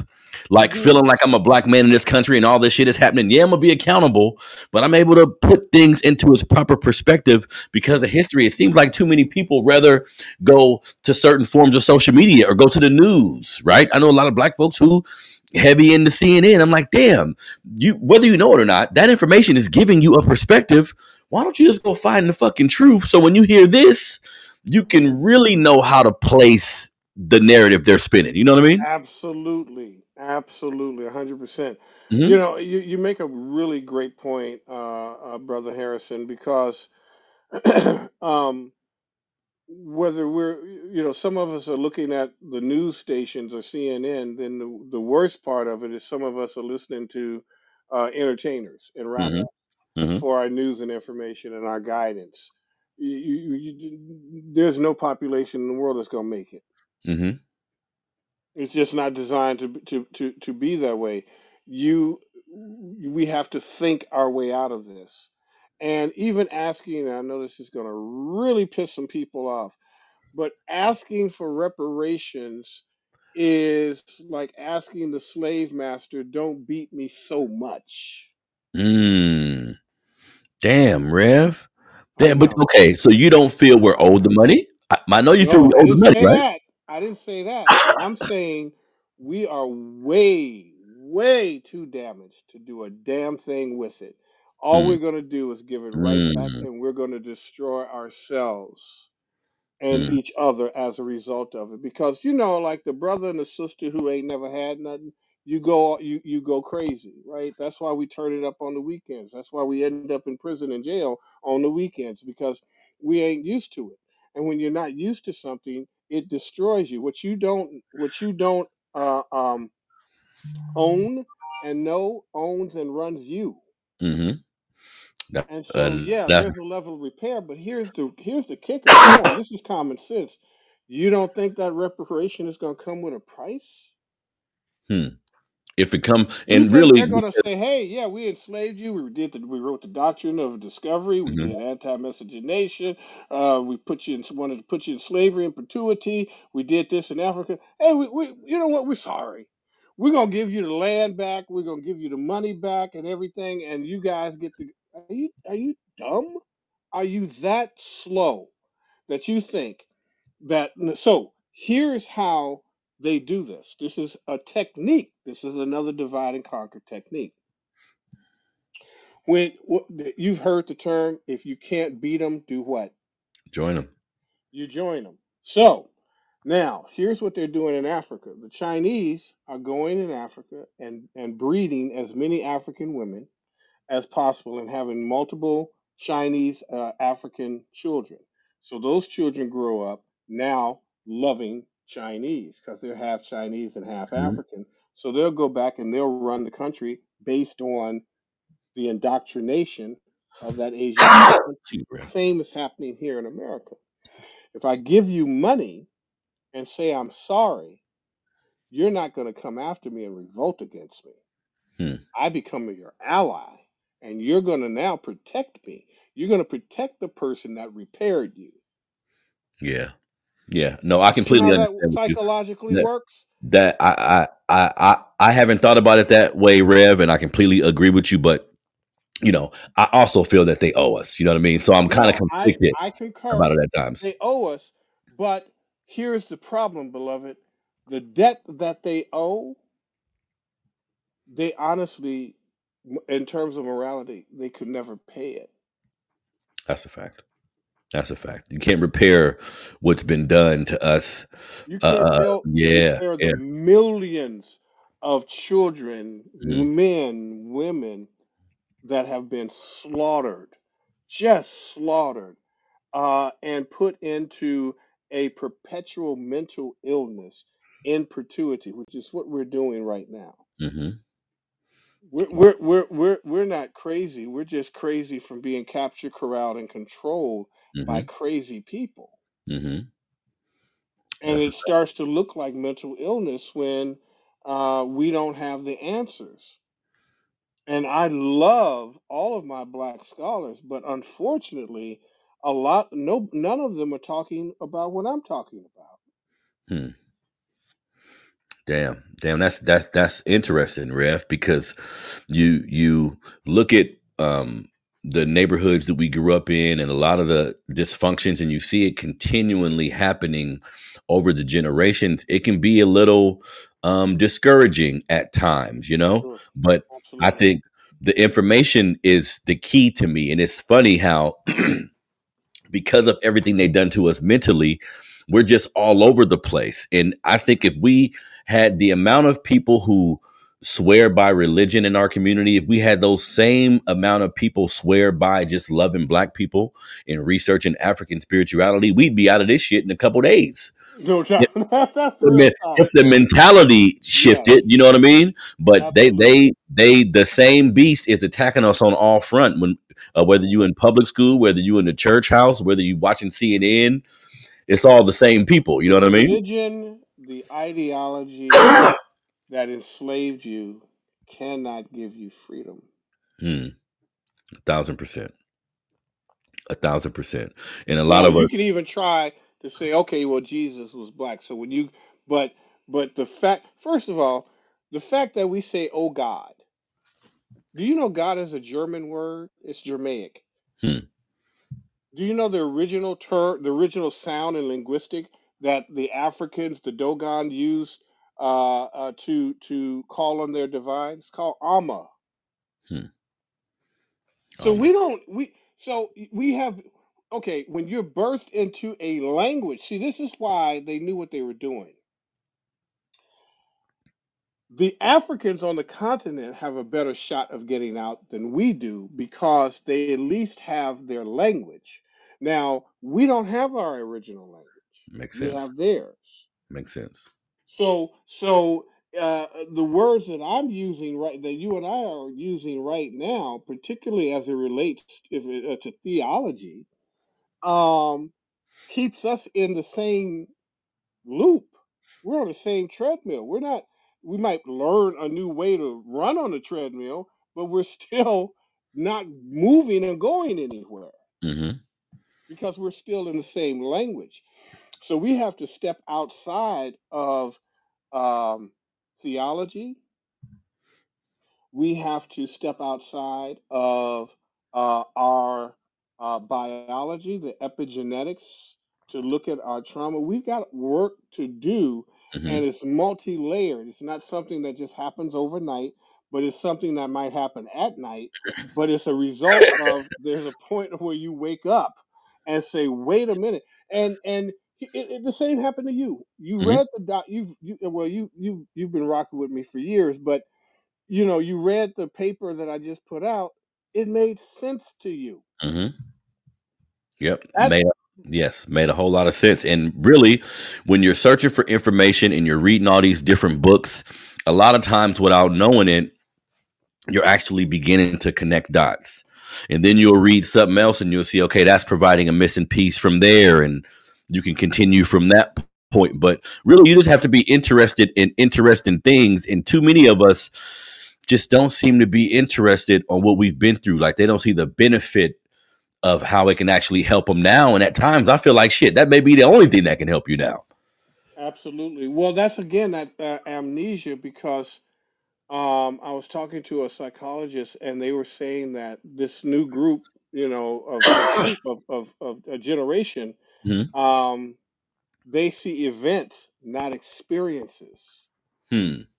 like hmm feeling like I'm a black man in this country and all this shit is happening. Yeah, I'm gonna be accountable, but I'm able to put things into its proper perspective because of history. It seems like too many people rather go to certain forms of social media or go to the news, right? I know a lot of black folks who heavy into C N N. I'm like, damn, you whether you know it or not, that information is giving you a perspective. Why don't you just go find the fucking truth? So when you hear this, you can really know how to place the narrative they're spinning. You know what I mean? Absolutely, absolutely, a hundred percent. You Mm-hmm. know, you, you make a really great point, uh, uh, Brother Harrison, because um, whether we're, you know, some of us are looking at the news stations or C N N, then the, the worst part of it is some of us are listening to uh, entertainers and rappers Mm-hmm. Mm-hmm. for our news and information and our guidance. You, you, you, there's no population in the world that's going to make it. Mm-hmm. It's just not designed to to to to be that way. You we have to think our way out of this. And even asking, I know this is going to really piss some people off, but asking for reparations is like asking the slave master, "Don't beat me so much." Mm. Damn, Rev. I Damn, but know. okay, so you don't feel we're owed the money? I, I know you feel No, we I owe the didn't money, say right? that. I didn't say that. I'm saying we are way, way too damaged to do a damn thing with it. All Mm, we're going to do is give it right back, mm, and we're going to destroy ourselves and mm, each other as a result of it. Because you know, like the brother and the sister who ain't never had nothing, you go you you go crazy, right? That's why we turn it up on the weekends. That's why we end up in prison and jail on the weekends because we ain't used to it. And when you're not used to something, it destroys you. What you don't what you don't uh, um, own and know owns and runs you. mm-hmm. That, And uh, so, yeah, that's there's a level of repair, but here's the here's the kicker. Come on, this is common sense. You don't think that reparation is going to come with a price? hmm. If it come You and think really, they're going to say, "Hey, yeah, we enslaved you. We did the, we wrote the doctrine of discovery. We mhm. did anti-miscegenation. Uh, we put you in wanted to put you in slavery and perpetuity. We did this in Africa. Hey, we, we you know what? We're sorry. We're gonna give you the land back. We're gonna give you the money back and everything. And you guys get the. Are you are you dumb? Are you that slow that you think that? So here's how they do this. This is a technique. This is another divide and conquer technique. When wh- you've heard the term, if you can't beat them, do what? Join them. You join them. So now here's what they're doing in Africa. The Chinese are going in Africa and and breeding as many African women as possible and having multiple Chinese uh, African children. So those children grow up now loving Chinese because they're half Chinese and half Mm-hmm. African. So they'll go back and they'll run the country based on the indoctrination of that Asian continent. Excuse me, Rev. Same is happening here in America. If I give you money and say I'm sorry, you're not going to come after me and revolt against me. Hmm. I become your ally, and you're going to now protect me. You're going to protect the person that repaired you. Yeah, yeah. No, I You see completely how that understand with you. psychologically That works? that I I I I I haven't thought about it that way, Rev, and I completely agree with you. But you know, I also feel that they owe us. You know what I mean? So I'm kind of No, I conflicted I about it concur. at times. They owe us, but here's the problem, beloved. The debt that they owe, they honestly, in terms of morality, they could never pay it. That's a fact. That's a fact. You can't repair what's been done to us. You Uh, can't uh tell yeah, repair the yeah. millions of children, Mm-hmm. men, women that have been slaughtered, just slaughtered, uh, and put into a perpetual mental illness in perpetuity, which is what we're doing right now. Mm-hmm. We're we're we're we're we're not crazy. We're just crazy from being captured, corralled, and controlled by Mm-hmm. crazy people. Mm-hmm. And That's a it starts to look like mental illness when uh, we don't have the answers. And I love all of my black scholars, but unfortunately, a lot no none of them are talking about what I'm talking about. hmm. Damn, damn, that's that's that's interesting, Rev, because you you look at um the neighborhoods that we grew up in and a lot of the dysfunctions, and you see it continually happening over the generations. It can be a little um discouraging at times, you know, Sure. but I Absolutely. think the information is the key to me. And it's funny how because of everything they've done to us mentally, we're just all over the place. And I think if we had the amount of people who swear by religion in our community, if we had those same amount of people swear by just loving black people and researching African spirituality, we'd be out of this shit in a couple days. No If doubt. That's the, real men- talk, if the man. mentality Yes, shifted, you know what I mean? But they, absolutely. they, they, the same beast is attacking us on all front. When uh, whether you in public school, whether you in the church house, whether you watching C N N, it's all the same people. You The know what I mean? religion, the ideology that enslaved you cannot give you freedom. Hmm, a thousand percent, a thousand percent, and a lot Now, of you us. can even try to say, okay, well, Jesus was black. So when you, but, but the fact, first of all, the fact that we say, oh God, do you know God is a German word? It's Germanic. Hmm, Do you know the original term, the original sound in linguistic that the Africans, the Dogon, used uh, uh, to to call on their divine? It's called Amma. hmm, So um, we don't we so we have okay when you're birthed into a language. See, this is why they knew what they were doing. The Africans on the continent have a better shot of getting out than we do because they at least have their language. Now, we don't have our original language. makes We sense. have theirs. Makes sense. So, so uh, the words that I'm using right, that you and I are using right now, particularly as it relates if it, uh, to theology, um, keeps us in the same loop. We're on the same treadmill. We're not, we might learn a new way to run on the treadmill, but we're still not moving and going anywhere Hmm. because we're still in the same language. So we have to step outside of um, theology. We have to step outside of uh, our uh, biology, the epigenetics, to look at our trauma. We've got work to do, Hmm. and it's multi layered. It's not something that just happens overnight, but it's something that might happen at night. But it's a result of there's a point where you wake up and say, wait a minute. And, and, it, it, the same happened to you. You Hmm. read the doc. You, you well, you you you've been rocking with me for years, but you know, you read the paper that I just put out, it made sense to you. Hmm. Yep. That Made yes, made a whole lot of sense. And really, when you're searching for information and you're reading all these different books, a lot of times without knowing it, you're actually beginning to connect dots. And then you'll read something else and you'll see, okay, that's providing a missing piece from there. And you can continue from that point. But really, you just have to be interested in interesting things. And too many of us just don't seem to be interested on what we've been through. Like they don't see the benefit of how it can actually help them now. And at times I feel like shit, that may be the only thing that can help you now. absolutely. Well, that's again that uh, amnesia because um, I was talking to a psychologist and they were saying that this new group, you know, of of people of, of, of a generation, Hmm. um, they see events, not experiences. Hmm.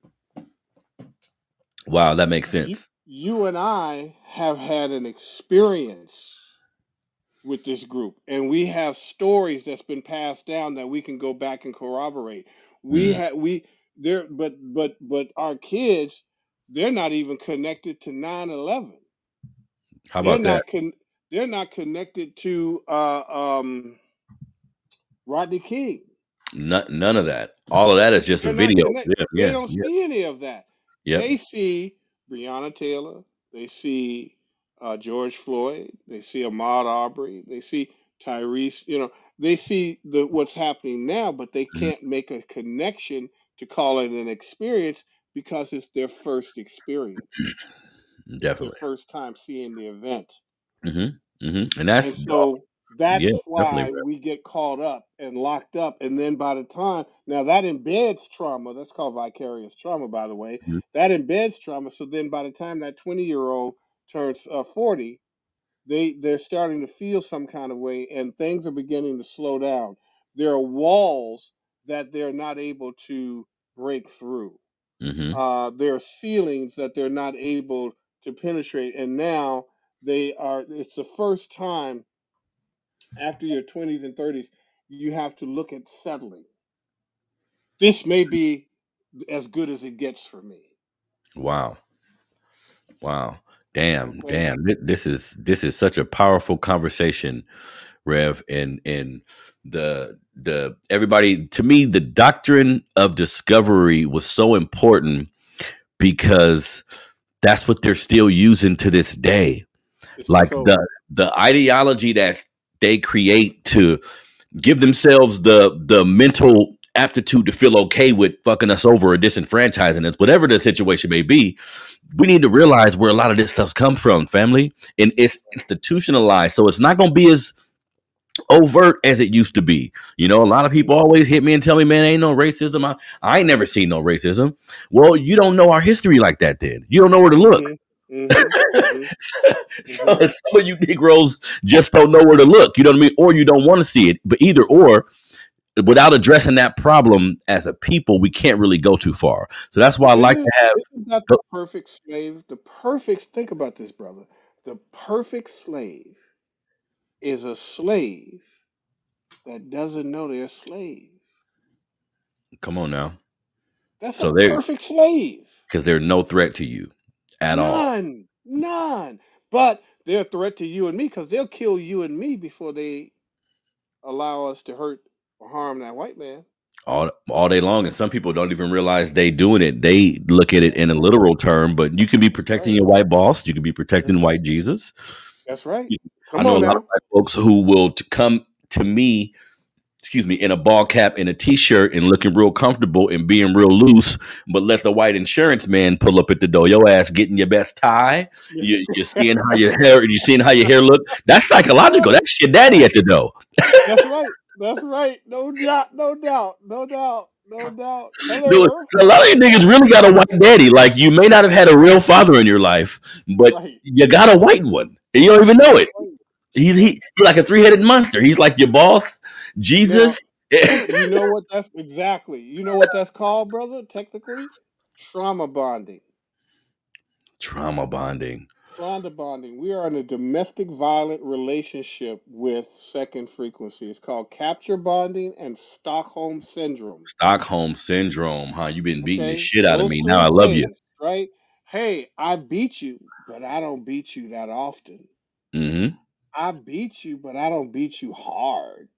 Wow, that makes You sense. you and I have had an experience with this group and we have stories that's been passed down that we can go back and corroborate we Hmm. had we there but but but our kids they're not even connected to nine eleven. How they're about that? not con- they're not connected to uh um Rodney King. None, none of that. All of that is just a They're not video. connect. Yeah, They yeah, don't yeah, see any of that. yep. They see Breonna Taylor. They see uh, George Floyd. They see Ahmaud Arbery. They see Tyrese. You know, they see the what's happening now, but they Mhm. can't make a connection to call it an experience because it's their first experience. It's their Definitely. first time seeing the event, Hmm. Hmm. And that's and so That's Yeah, definitely, why bro. we get caught up and locked up. And then by the time, now that embeds trauma. That's called vicarious trauma, by the way. Mhm, That embeds trauma. So then by the time that twenty year old turns uh, forty, they, they're starting to feel some kind of way and things are beginning to slow down. There are walls that they're not able to break through. mhm, Uh, there are ceilings that they're not able to penetrate. And now they are, it's the first time after your twenties and thirties, you have to look at settling. This may be as good as it gets for me. wow. Wow. Damn, Okay. damn. Thi- This is this is such a powerful conversation, Rev. And and the the everybody, to me, the doctrine of discovery was so important because that's what they're still using to this day. It's the Like code. the the ideology that they create to give themselves the the mental aptitude to feel okay with fucking us over or disenfranchising us, whatever the situation may be. We need to realize where a lot of this stuff's come from, family, and it's institutionalized. So it's not going to be as overt as it used to be. You know, a lot of people always hit me and tell me, man, ain't no racism. I, I ain't never seen no racism. Well, you don't know our history like that then. You don't know where to look. Mm-hmm. Mm-hmm. Mm-hmm. So Mm-hmm. some of you Negroes just don't know where to look. You know what I mean? Or you don't want to see it. But either or, without addressing that problem as a people, we can't really go too far. So that's why I like Isn't to have. isn't that the perfect slave? The perfect think about this, brother. The perfect slave is a slave that doesn't know they're a slave. Come on now. That's a So they're perfect slave. because they're no threat to you at all. None. None. But they're a threat to you and me because they'll kill you and me before they allow us to hurt or harm that white man. all all day long, and some people don't even realize they doing it. They look at it That's in a right. literal term, but you can be That's protecting right. your white boss, you can be protecting That's right. white Jesus. That's right. I Come know a on lot of now. white folks who will t- come to me, excuse me, in a ball cap and a t-shirt and looking real comfortable and being real loose, but let the white insurance man pull up at the door. Your ass getting your best tie. Yeah. You, you're seeing how your hair, you seeing how your hair look. That's That's psychological. right. That's your daddy at the door. That's right. That's right. No doubt. No doubt. No doubt. No doubt. Dude, Hello. so a lot of you niggas really got a white daddy. Like, you may not have had a real father in your life, but Right. you got a white one, and you don't even know That's it. right. He's Yep. he, he's like a three headed monster. He's like your boss, Now, Jesus. you know what that's exactly. You know what that's called, brother? Technically, trauma bonding. Trauma bonding. Trauma bonding. We are in a domestic violent relationship with second frequency. It's called capture bonding and Stockholm syndrome. Stockholm syndrome, huh? You've been beating the Okay, shit out of those me. Now three I love you. things, right? Hey, I beat you, but I don't beat you that often. Mm-hmm. I beat you, but I don't beat you hard,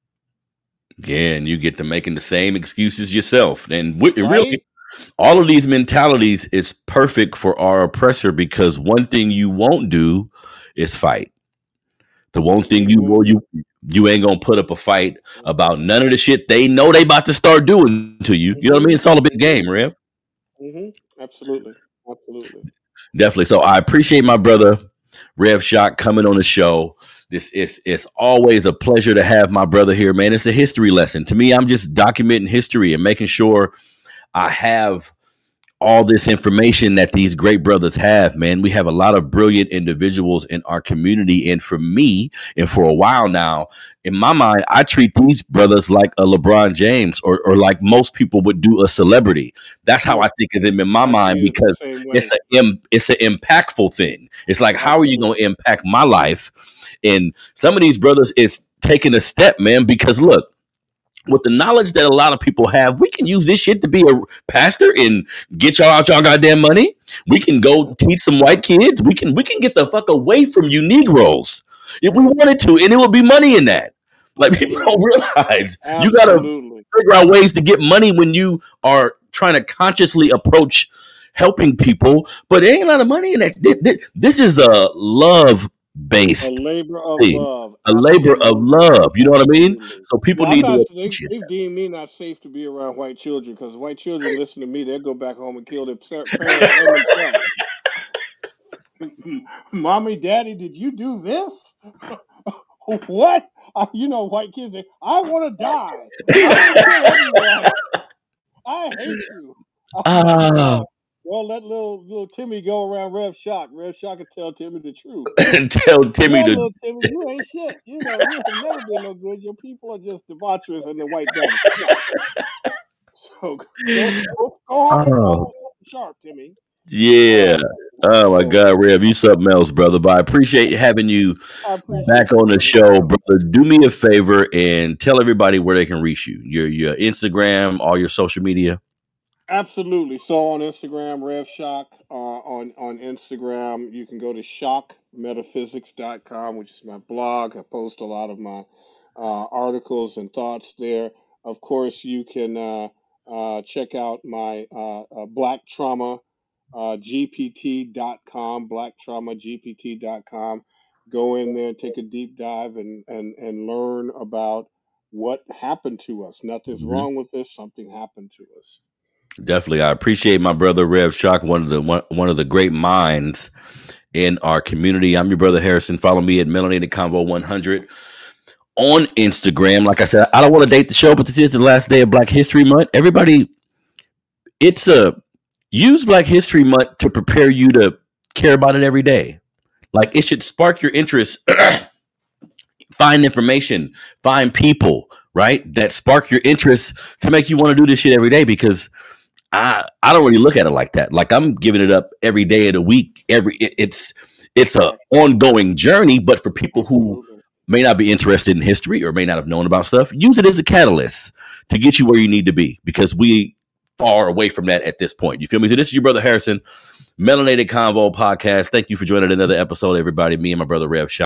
Yeah, and you get to making the same excuses yourself. And w- right? really, all of these mentalities is perfect for our oppressor because one thing you won't do is fight. The one That's what thing we you won't will do. you you ain't gonna put up a fight about none of the shit they know they about to start doing to you. You know what I Mm-hmm. mean? It's all a big Mm-hmm. game, Rev. Mm-hmm. Absolutely. Absolutely. Definitely. So I appreciate my brother Rev Shock coming on the show. This is it's always a pleasure to have my brother here, man. It's a history lesson. To me, I'm just documenting history and making sure I have all this information that these great brothers have, man. We have a lot of brilliant individuals in our community. And for me, and for a while now, in my mind, I treat these brothers like a LeBron James or, or like most people would do a celebrity. That's how Mm. I think of them in my I mind see it the because same it's way. a it's an impactful thing. It's like, how are you going Absolutely. to impact my life? And some of these brothers is taking a step, man, because look, with the knowledge that a lot of people have, we can use this shit to be a pastor and get y'all out y'all goddamn money. We can go teach some white kids. We can we can get the fuck away from you Negroes if we wanted to, and it would be money in that. Like, people don't Absolutely. realize you gotta Absolutely. figure out ways to get money when you are trying to consciously approach helping people, but there ain't a lot of money in that. This is a love A based labor of thing, love. a labor of Absolutely. love. You know what I mean? Absolutely. So people Yeah, I'm need not. to They appreciate they've deemed me not safe to be around white children because white children listen to me. They'll go back home and kill their par- parents and themselves. Mommy, daddy, did you do this? What? you know, white kids say, I want to die. I want to kill everyone. I hate you. Ah, Well, let little little Timmy go around Rev Shock. Rev Shock can tell Timmy the truth. tell Timmy Yeah, to. little Timmy, you ain't shit. You know, you have never been no good. Your people are just debaucherous and the white devil. Come on. So go, go, go home and Oh, go sharp, Timmy. yeah. Uh, Oh my so God, Rev, you something else, brother. But I appreciate having you I appreciate back you, on the brother. show, brother. Do me a favor and tell everybody where they can reach you. Your your Instagram, all your social media. Absolutely. So on Instagram, Rev Shock. Uh, on on Instagram, you can go to shock metaphysics dot com, which is my blog. I post a lot of my uh, articles and thoughts there. Of course, you can uh, uh, check out my uh, uh, Black Trauma uh, G P T dot com, Black Trauma G P T dot com. Go in there and take a deep dive and and and learn about what happened to us. Nothing's Mhm. wrong with this. Something happened to us. Definitely, I appreciate my brother Rev Shock, one of the one, one of the great minds in our community. I'm your brother Harrison. Follow me at Melanated Convo one hundred on Instagram. Like I said, I don't want to date the show, but this is the last day of Black History Month. Everybody, it's a use Black History Month to prepare you to care about it every day. Like it should spark your interest. Find information, find people, right, that spark your interest to make you want to do this shit every day. Because I I don't really look at it like that. Like I'm giving it up every day of the week. Every it, it's it's a ongoing journey. But for people who Absolutely. may not be interested in history or may not have known about stuff, use it as a catalyst to get you where you need to be. Because we far away from that at this point. You feel me? So this is your brother Harrison, Melanated Convo podcast. Thank you for joining another episode, everybody. Me and my brother Rev Shock.